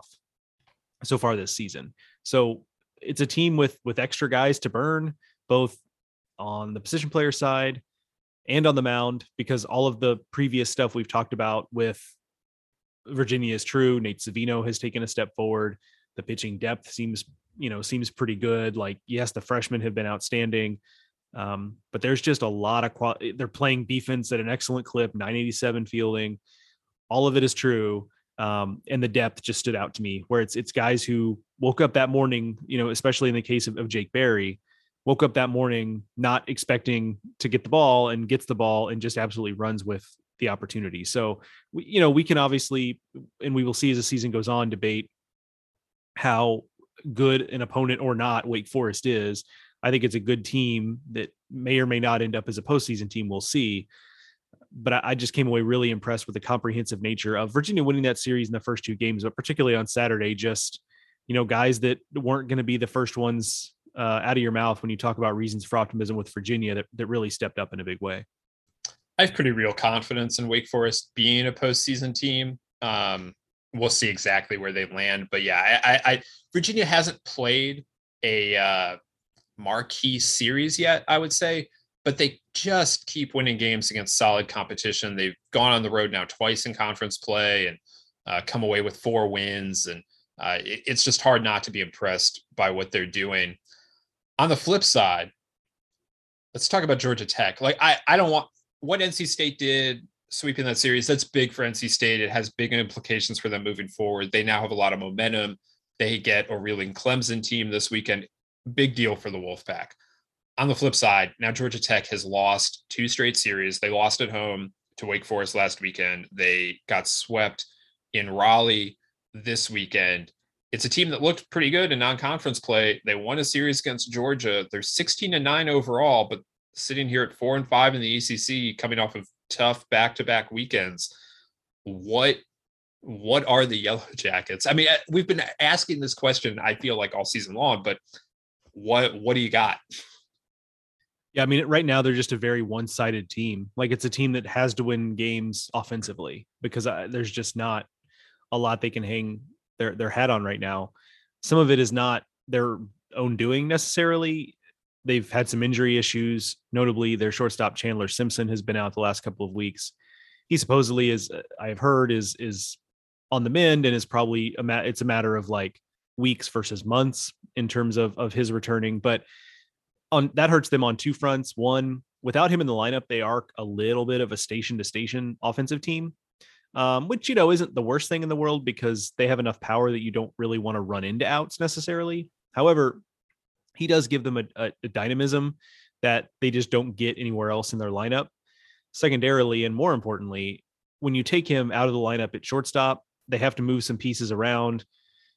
so far this season. So it's a team with extra guys to burn, both on the position player side and on the mound, because all of the previous stuff we've talked about with Virginia is true. Nate Savino has taken a step forward. The pitching depth seems pretty good. Like, yes, the freshmen have been outstanding. But there's just a lot of quality. They're playing defense at an excellent clip, 987 fielding. All of it is true. And the depth just stood out to me, where it's guys who woke up that morning, especially in the case of Jake Berry, woke up that morning not expecting to get the ball and gets the ball and just absolutely runs with the opportunity. So, we can obviously, and we will see as the season goes on, debate how good an opponent or not Wake Forest is. I think it's a good team that may or may not end up as a postseason team. We'll see. But I just came away really impressed with the comprehensive nature of Virginia winning that series in the first two games, but particularly on Saturday, just, guys that weren't going to be the first ones out of your mouth when you talk about reasons for optimism with Virginia that really stepped up in a big way. I have pretty real confidence in Wake Forest being a postseason team. We'll see exactly where they land, but yeah, Virginia hasn't played a marquee series yet, I would say, but they just keep winning games against solid competition. They've gone on the road now twice in conference play and come away with 4 wins. And it's just hard not to be impressed by what they're doing. On the flip side, let's talk about Georgia Tech. Like, I don't want what NC State did sweeping that series. That's big for NC State. It has big implications for them moving forward. They now have a lot of momentum. They get a reeling Clemson team this weekend. Big deal for the Wolfpack. On the flip side, now Georgia Tech has lost 2 straight series. They lost at home to Wake Forest last weekend. They got swept in Raleigh this weekend. It's a team that looked pretty good in non-conference play. They won a series against Georgia. They're 16-9 overall, but sitting here at 4-5 in the ACC, coming off of tough back-to-back weekends. What are the Yellow Jackets? I mean, we've been asking this question, I feel like, all season long, but what do you got? Yeah, I mean, right now they're just a very one-sided team. Like, it's a team that has to win games offensively because there's just not a lot they can hang their hat on right now. Some of it is not their own doing necessarily. They've had some injury issues. Notably, their shortstop Chandler Simpson has been out the last couple of weeks. He supposedly is, I've heard, is on the mend and is probably it's a matter of like weeks versus months in terms of his returning. But that hurts them on 2 fronts. One, without him in the lineup, they are a little bit of a station to station offensive team, which, isn't the worst thing in the world because they have enough power that you don't really want to run into outs necessarily. However, he does give them a dynamism that they just don't get anywhere else in their lineup. Secondarily, and more importantly, when you take him out of the lineup at shortstop, they have to move some pieces around.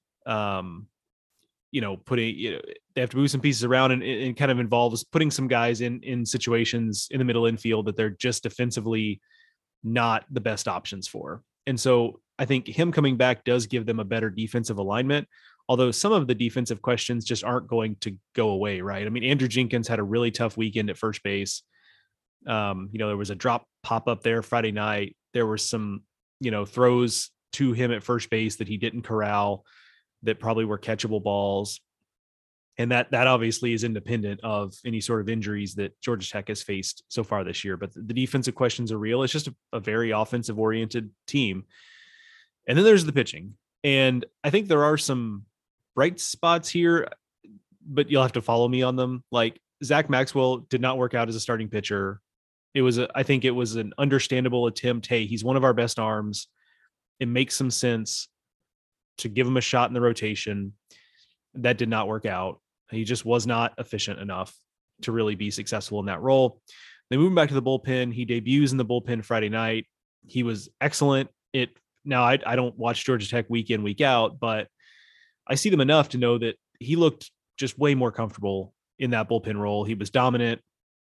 They have to move some pieces around and kind of involves putting some guys in situations in the middle infield that they're just defensively not the best options for. And so I think him coming back does give them a better defensive alignment, although some of the defensive questions just aren't going to go away, right? I mean, Andrew Jenkins had a really tough weekend at first base. There was a drop pop up there Friday night. There were some, throws to him at first base that he didn't corral that probably were catchable balls. And that obviously is independent of any sort of injuries that Georgia Tech has faced so far this year. But the defensive questions are real. It's just a very offensive oriented team. And then there's the pitching. And I think there are some bright spots here, but you'll have to follow me on them. Like, Zach Maxwell did not work out as a starting pitcher. I think it was an understandable attempt. Hey, he's one of our best arms. It makes some sense to give him a shot in the rotation. That did not work out. He just was not efficient enough to really be successful in that role. They move him back to the bullpen. He debuts in the bullpen Friday night. He was excellent. Now I don't watch Georgia Tech week in, week out, but I see them enough to know that he looked just way more comfortable in that bullpen role. He was dominant.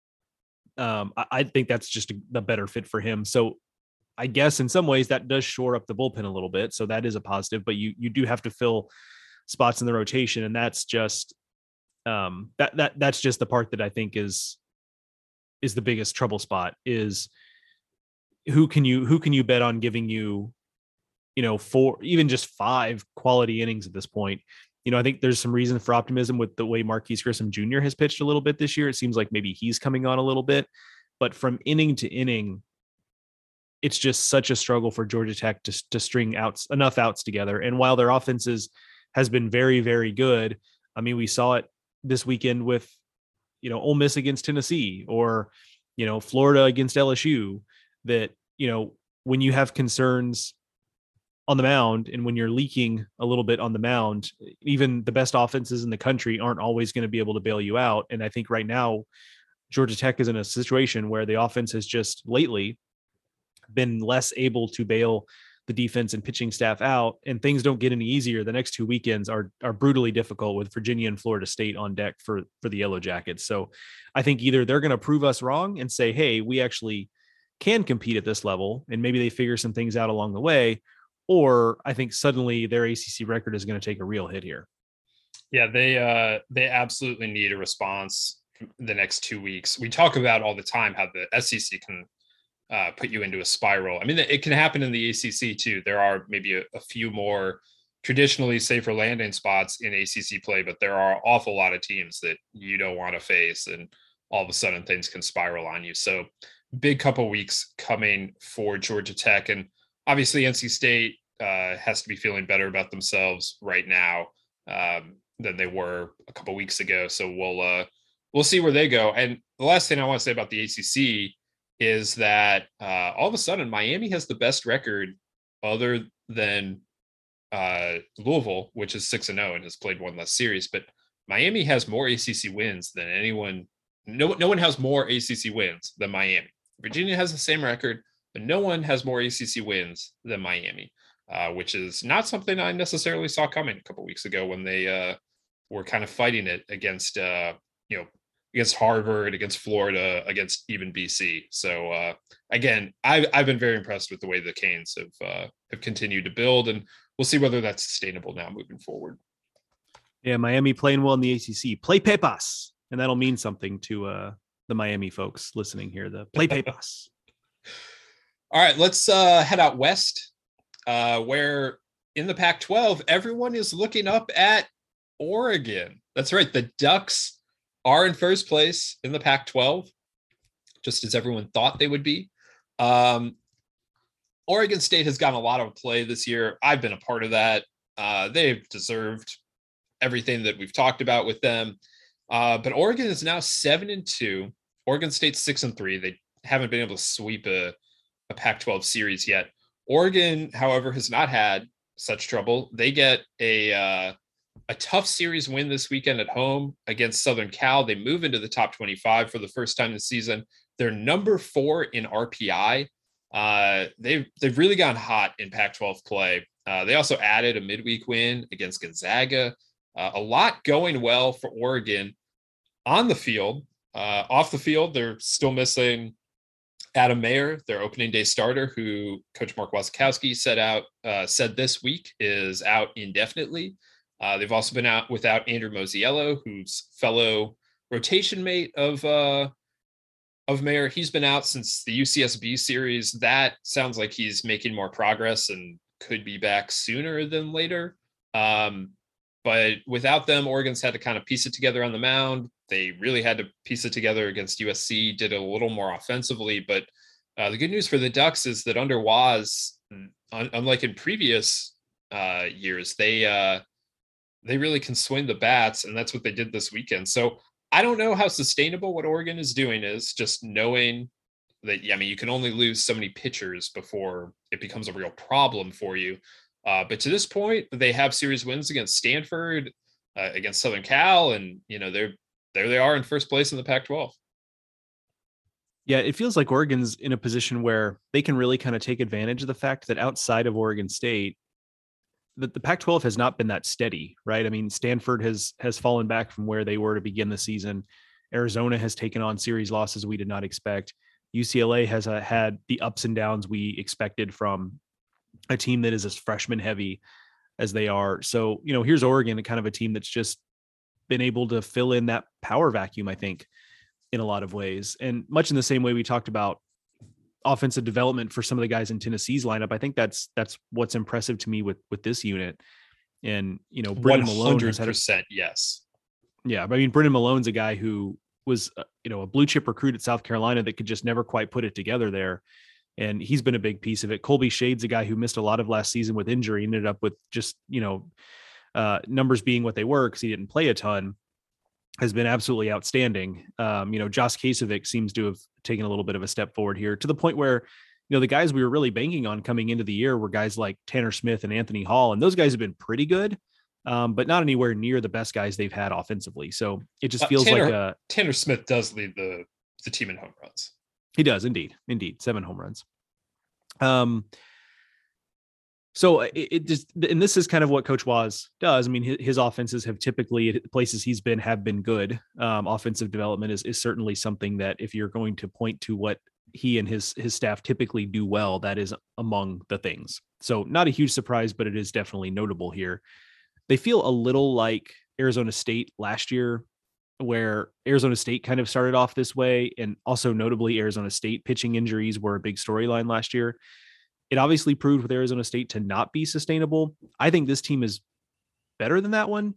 I think that's just the better fit for him. So I guess in some ways that does shore up the bullpen a little bit. So that is a positive, but you do have to fill spots in the rotation. And that's just that's just the part that I think is the biggest trouble spot is who can you bet on giving you, 4, even just 5 quality innings at this point. I think there's some reason for optimism with the way Marquise Grissom Jr. has pitched a little bit this year. It seems like maybe he's coming on a little bit, but from inning to inning, it's just such a struggle for Georgia Tech to string enough outs together. And while their offenses has been very, very good, I mean, we saw it this weekend with, Ole Miss against Tennessee or, Florida against LSU, that, when you have concerns on the mound and when you're leaking a little bit on the mound, even the best offenses in the country aren't always going to be able to bail you out. And I think right now Georgia Tech is in a situation where the offense has just lately been less able to bail the defense and pitching staff out, and things don't get any easier. The next 2 weekends are brutally difficult with Virginia and Florida State on deck for the Yellow Jackets. So I think either they're going to prove us wrong and say, hey, we actually can compete at this level, and maybe they figure some things out along the way, or I think suddenly their ACC record is going to take a real hit here. Yeah, they absolutely need a response the next 2 weeks. We talk about all the time how the SEC can put you into a spiral. I mean, it can happen in the ACC too. There are maybe a few more traditionally safer landing spots in ACC play, but there are an awful lot of teams that you don't want to face, and all of a sudden things can spiral on you. So big couple weeks coming for Georgia Tech, and obviously NC State has to be feeling better about themselves right now than they were a couple weeks ago. So we'll see where they go. And the last thing I want to say about the ACC is that all of a sudden Miami has the best record other than Louisville, which is 6-0 and has played one less series. But Miami has more ACC wins than anyone. No one has more ACC wins than Miami. Virginia has the same record, but no one has more ACC wins than Miami, which is not something I necessarily saw coming a couple weeks ago when they were kind of fighting it against against Harvard, against Florida, against even BC. So again, I've been very impressed with the way the Canes have continued to build, and we'll see whether that's sustainable now moving forward. Yeah, Miami playing well in the ACC. Play Pepas, and that'll mean something to the Miami folks listening here. The Play Pepas. All right, let's head out west, where in the Pac-12 everyone is looking up at Oregon. That's right, the Ducks are in first place in the Pac-12, just as everyone thought they would be. Oregon State has gotten a lot of play this year. I've been a part of that. They've deserved everything that we've talked about with them. But Oregon is now 7-2. Oregon State's 6-3. They haven't been able to sweep a Pac-12 series yet. Oregon, however, has not had such trouble. They get a tough series win this weekend at home against Southern Cal. They move into the top 25 for the first time this season. They're number 4 in RPI. They've really gone hot in Pac-12 play. They also added a midweek win against Gonzaga. A lot going well for Oregon on the field. Off the field, they're still missing Adam Mayer, their opening day starter, who Coach Mark Wasikowski said this week is out indefinitely. They've also been out without Andrew Mosiello, who's fellow rotation mate of Mayer. He's been out since the UCSB series. That sounds like he's making more progress and could be back sooner than later. But without them, Oregon's had to kind of piece it together on the mound. They really had to piece it together against USC, did a little more offensively. But the good news for the Ducks is that under Waz, unlike in previous years, they really can swing the bats, and that's what they did this weekend. So I don't know how sustainable what Oregon is doing is, just knowing that, you can only lose so many pitchers before it becomes a real problem for you. But to this point, they have series wins against Stanford, against Southern Cal, and there they are in first place in the Pac-12. Yeah, it feels like Oregon's in a position where they can really kind of take advantage of the fact that outside of Oregon State, the Pac-12 has not been that steady, right? I mean, Stanford has fallen back from where they were to begin the season. Arizona has taken on series losses we did not expect. UCLA has had the ups and downs we expected from a team that is as freshman heavy as they are. So, here's Oregon, kind of a team that's just been able to fill in that power vacuum, I think, in a lot of ways. And much in the same way we talked about offensive development for some of the guys in Tennessee's lineup, I think that's what's impressive to me with this unit. And, Brendan Malone has had yes. Yeah. I mean, Brendan Malone's a guy who was, a blue chip recruit at South Carolina that could just never quite put it together there. And he's been a big piece of it. Colby Shade's a guy who missed a lot of last season with injury, ended up with just, numbers being what they were because he didn't play a ton, has been absolutely outstanding. Josh Kasovic seems to have taken a little bit of a step forward here, to the point where, the guys we were really banking on coming into the year were guys like Tanner Smith and Anthony Hall. And those guys have been pretty good, but not anywhere near the best guys they've had offensively. So it just feels like Tanner Smith does lead the team in home runs. He does indeed. 7 home runs. So it just, and this is kind of what Coach Waz does. I mean, his offenses have typically, places he's been, have been good. Offensive development is certainly something that, if you're going to point to what he and his staff typically do well, that is among the things. So not a huge surprise, but it is definitely notable here. They feel a little like Arizona State last year, where Arizona State kind of started off this way. And also notably, Arizona State pitching injuries were a big storyline last year. It obviously proved with Arizona State to not be sustainable. I think this team is better than that one.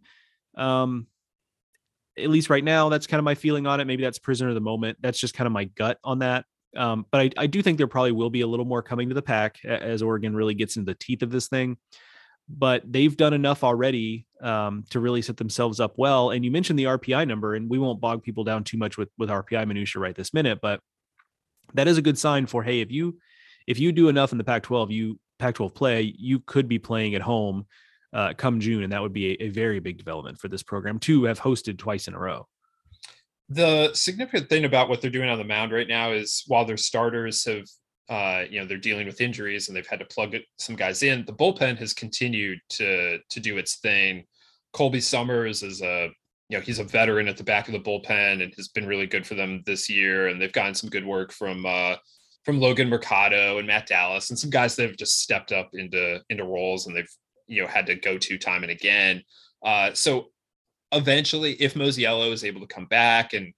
At least right now, that's kind of my feeling on it. Maybe that's prisoner of the moment. That's just kind of my gut on that. But I do think there probably will be a little more coming to the pack as Oregon really gets into the teeth of this thing. But they've done enough already to really set themselves up well. And you mentioned the RPI number, and we won't bog people down too much with RPI minutia right this minute, but that is a good sign for, hey, if you do enough in the Pac-12 play, you could be playing at home come June, and that would be a very big development for this program to have hosted twice in a row. The significant thing about what they're doing on the mound right now is while their starters have, they're dealing with injuries and they've had to plug some guys in, the bullpen has continued to do its thing. Colby Summers is he's a veteran at the back of the bullpen and has been really good for them this year. And they've gotten some good work from Logan Mercado and Matt Dallas and some guys that have just stepped up into roles and they've, had to go to time and again. So eventually, if Mosiello is able to come back and,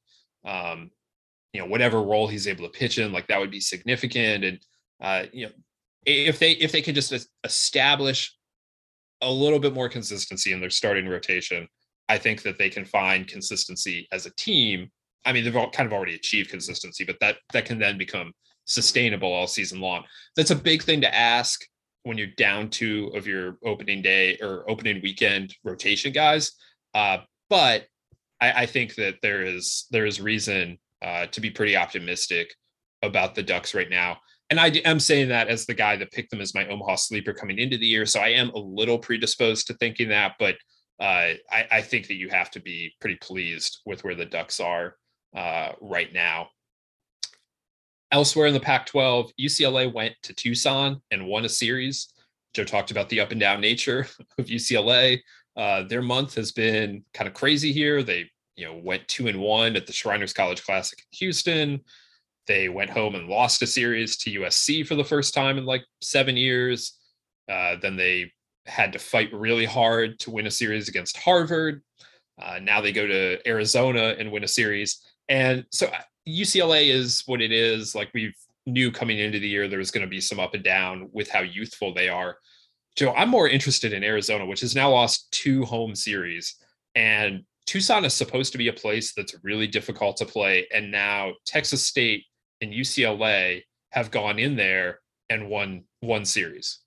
whatever role he's able to pitch in, like that would be significant. And, if they can just establish a little bit more consistency in their starting rotation, I think that they can find consistency as a team. I mean, they've all kind of already achieved consistency, but that can then become sustainable all season long. That's a big thing to ask when you're down 2 of your opening day or opening weekend rotation guys. But I think that there is reason to be pretty optimistic about the Ducks right now. And I am saying that as the guy that picked them as my Omaha sleeper coming into the year. So I am a little predisposed to thinking that, but I think that you have to be pretty pleased with where the Ducks are right now. Elsewhere in the Pac-12, UCLA went to Tucson and won a series. Joe talked about the up and down nature of UCLA. Their month has been kind of crazy here. They, went 2-1 at the Shriners College Classic in Houston. They went home and lost a series to USC for the first time in like 7 years. Then they had to fight really hard to win a series against Harvard. Now they go to Arizona and win a series. And so UCLA is what it is. Like we knew coming into the year, there was going to be some up and down with how youthful they are. Joe, I'm more interested in Arizona, which has now lost 2 home series. And Tucson is supposed to be a place that's really difficult to play. And now Texas State and UCLA have gone in there and won one series.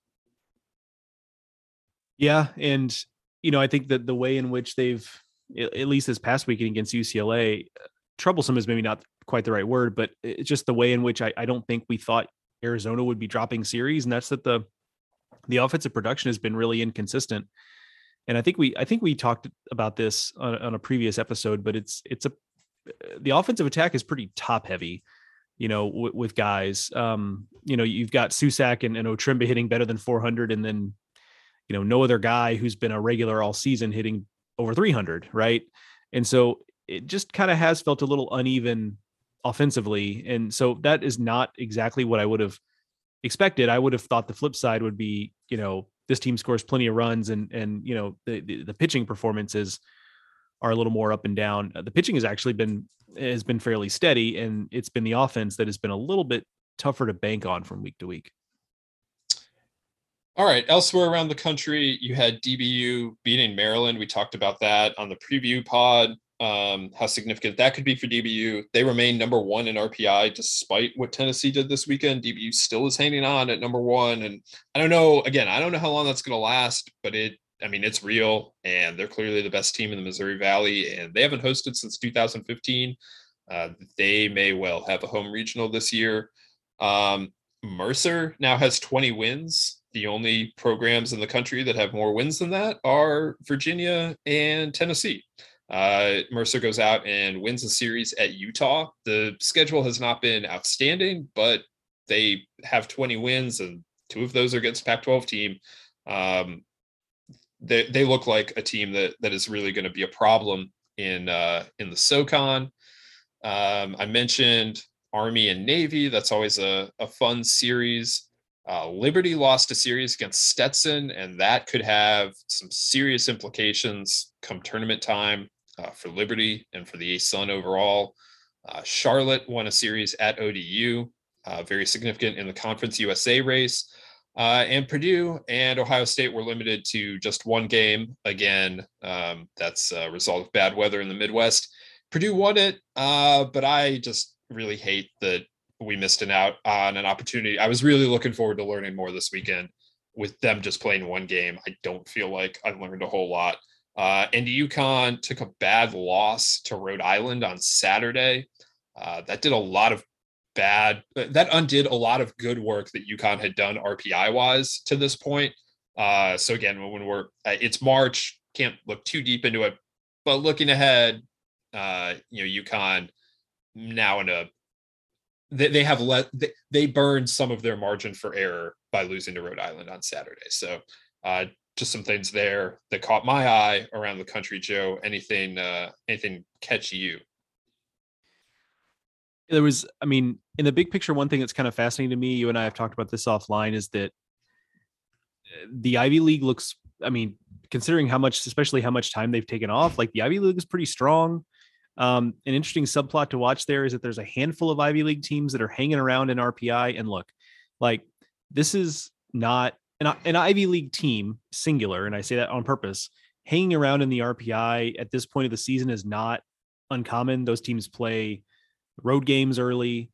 Yeah. And, I think that the way in which they've, at least this past weekend against UCLA, troublesome is maybe not quite the right word, but it's just the way in which I don't think we thought Arizona would be dropping series. And that's that the offensive production has been really inconsistent. And I think we talked about this on a previous episode, but the offensive attack is pretty top heavy, with guys, you've got Susac and Otremba hitting better than 400. And then, no other guy who's been a regular all season hitting over 300. Right. And so it just kind of has felt a little uneven offensively. And so that is not exactly what I would have expected. I would have thought the flip side would be, this team scores plenty of runs and the pitching performances are a little more up and down. The pitching has been fairly steady, and it's been the offense that has been a little bit tougher to bank on from week to week. All right. Elsewhere around the country, you had DBU beating Maryland. We talked about that on the preview pod, how significant that could be for DBU. They remain number 1 in RPI, despite what Tennessee did this weekend. DBU still is hanging on at number 1. And I don't know how long that's going to last, but it's real, and they're clearly the best team in the Missouri Valley, and they haven't hosted since 2015. They may well have a home regional this year. Mercer now has 20 wins. The only programs in the country that have more wins than that are Virginia and Tennessee. Mercer goes out and wins a series at Utah. The schedule has not been outstanding, but they have 20 wins, and 2 of those are against Pac-12 team. They look like a team that is really going to be a problem in the SoCon. I mentioned Army and Navy. That's always a fun series. Liberty lost a series against Stetson, and that could have some serious implications come tournament time for Liberty and for the ASUN overall. Charlotte won a series at ODU, very significant in the Conference USA race. And Purdue and Ohio State were limited to just one game. Again, that's a result of bad weather in the Midwest. Purdue won it, but I just really hate that we missed out on an opportunity. I was really looking forward to learning more this weekend. With them just playing one game, I don't feel like I learned a whole lot. And UConn took a bad loss to Rhode Island on Saturday. That undid a lot of good work that UConn had done RPI wise to this point. So again, when it's March, can't look too deep into it, but looking ahead, UConn now they burned some of their margin for error by losing to Rhode Island on Saturday. So just some things there that caught my eye around the country. Joe, anything catch you? There was, in the big picture, one thing that's kind of fascinating to me, you and I have talked about this offline, is that the Ivy League looks, considering especially how much time they've taken off, like the Ivy League is pretty strong. An interesting subplot to watch there is that there's a handful of Ivy League teams that are hanging around in RPI. And look, like, this is not an Ivy League team, singular, and I say that on purpose. Hanging around in the RPI at this point of the season is not uncommon. Those teams play road games early.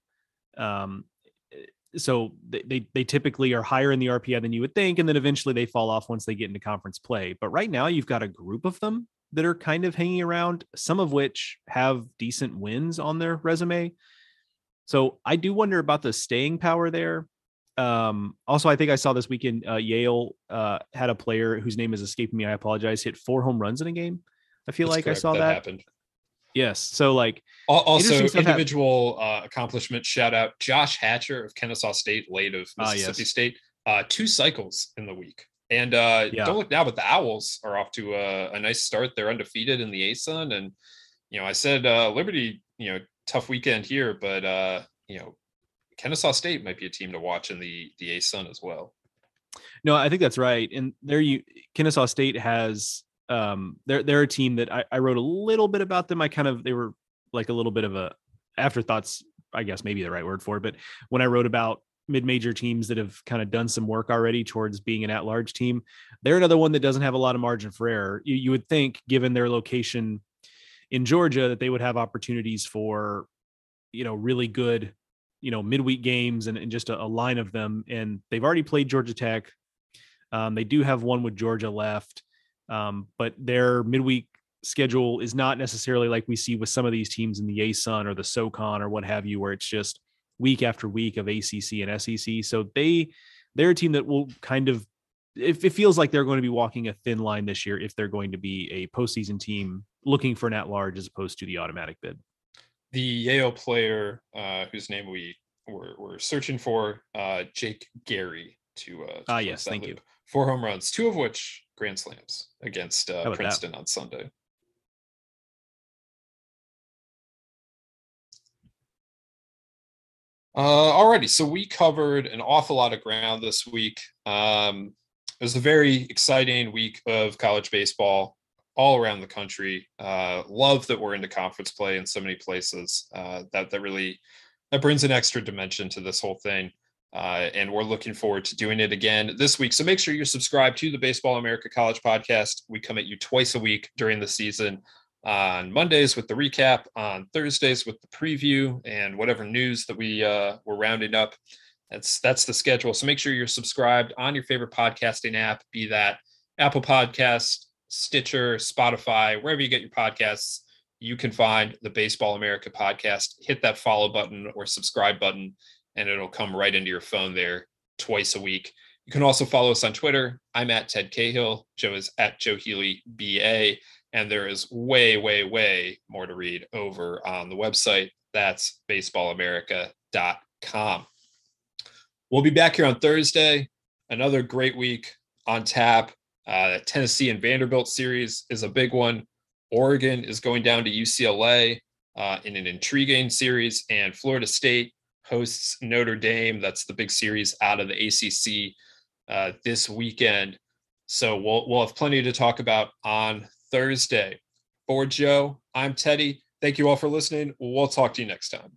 So they typically are higher in the RPI than you would think. And then eventually they fall off once they get into conference play. But right now you've got a group of them that are kind of hanging around, some of which have decent wins on their resume. So I do wonder about the staying power there. Also, I think I saw this weekend, Yale had a player whose name is escaping me. I apologize. Hit 4 home runs in a game. I feel like correct. I saw that happened. Yes. So like also individual accomplishment, shout out Josh Hatcher of Kennesaw State, late of Mississippi State, 2 cycles in the week. And don't look now, but the Owls are off to a nice start. They're undefeated in the ASUN. And, I said Liberty, tough weekend here, but, Kennesaw State might be a team to watch in the ASUN as well. No, I think that's right. And Kennesaw State has, they're a team that I wrote a little bit about them. They were like a little bit of a afterthoughts, I guess maybe the right word for it. But when I wrote about mid-major teams that have kind of done some work already towards being an at-large team, they're another one that doesn't have a lot of margin for error. You would think, given their location in Georgia, that they would have opportunities for, really good, midweek games and just a line of them. And they've already played Georgia Tech. They do have one with Georgia left. But their midweek schedule is not necessarily like we see with some of these teams in the ASUN or the SoCon or what have you, where it's just week after week of ACC and SEC. So they're a team that will kind of, it feels like they're going to be walking a thin line this year if they're going to be a postseason team looking for an at-large as opposed to the automatic bid. The Yale player whose name we were searching for, Jake Gary, yes, thank you. 4 home runs, 2 of which grand slams against Princeton on Sunday. Alrighty, so we covered an awful lot of ground this week. It was a very exciting week of college baseball all around the country. Love that we're into conference play in so many places. That brings an extra dimension to this whole thing. And we're looking forward to doing it again this week. So make sure you're subscribed to the Baseball America College podcast. We come at you twice a week during the season, on Mondays with the recap, on Thursdays with the preview, and whatever news that we're rounding up. That's the schedule. So make sure you're subscribed on your favorite podcasting app, be that Apple Podcast, Stitcher, Spotify, wherever you get your podcasts. You can find the Baseball America podcast. Hit that follow button or subscribe button, and it'll come right into your phone there twice a week. You can also follow us on Twitter. I'm at Ted Cahill. Joe is at Joe Healy BA. And there is way, way, way more to read over on the website. That's baseballamerica.com. We'll be back here on Thursday. Another great week on tap. The Tennessee and Vanderbilt series is a big one. Oregon is going down to UCLA. in an intriguing series, and Florida State hosts Notre Dame. That's the big series out of the ACC this weekend. So we'll have plenty to talk about on Thursday. For Joe, I'm Teddy. Thank you all for listening. We'll talk to you next time.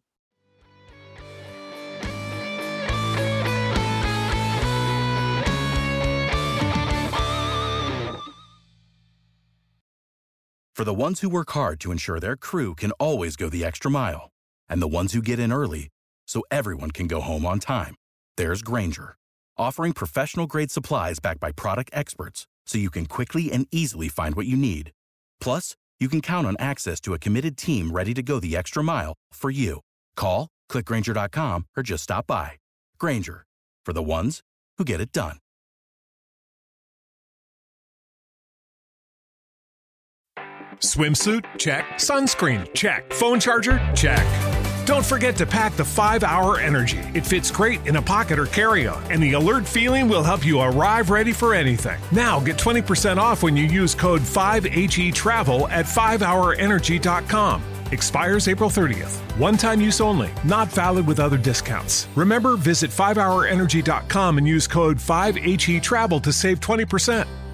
For the ones who work hard to ensure their crew can always go the extra mile, and the ones who get in early so everyone can go home on time, there's Grainger, offering professional-grade supplies backed by product experts so you can quickly and easily find what you need. Plus, you can count on access to a committed team ready to go the extra mile for you. Call, click Grainger.com, or just stop by. Grainger, for the ones who get it done. Swimsuit? Check. Sunscreen? Check. Phone charger? Check. Don't forget to pack the 5-Hour Energy. It fits great in a pocket or carry-on, and the alert feeling will help you arrive ready for anything. Now get 20% off when you use code 5HETRAVEL at 5hourenergy.com. Expires April 30th. One-time use only. Not valid with other discounts. Remember, visit 5hourenergy.com and use code 5HETRAVEL to save 20%.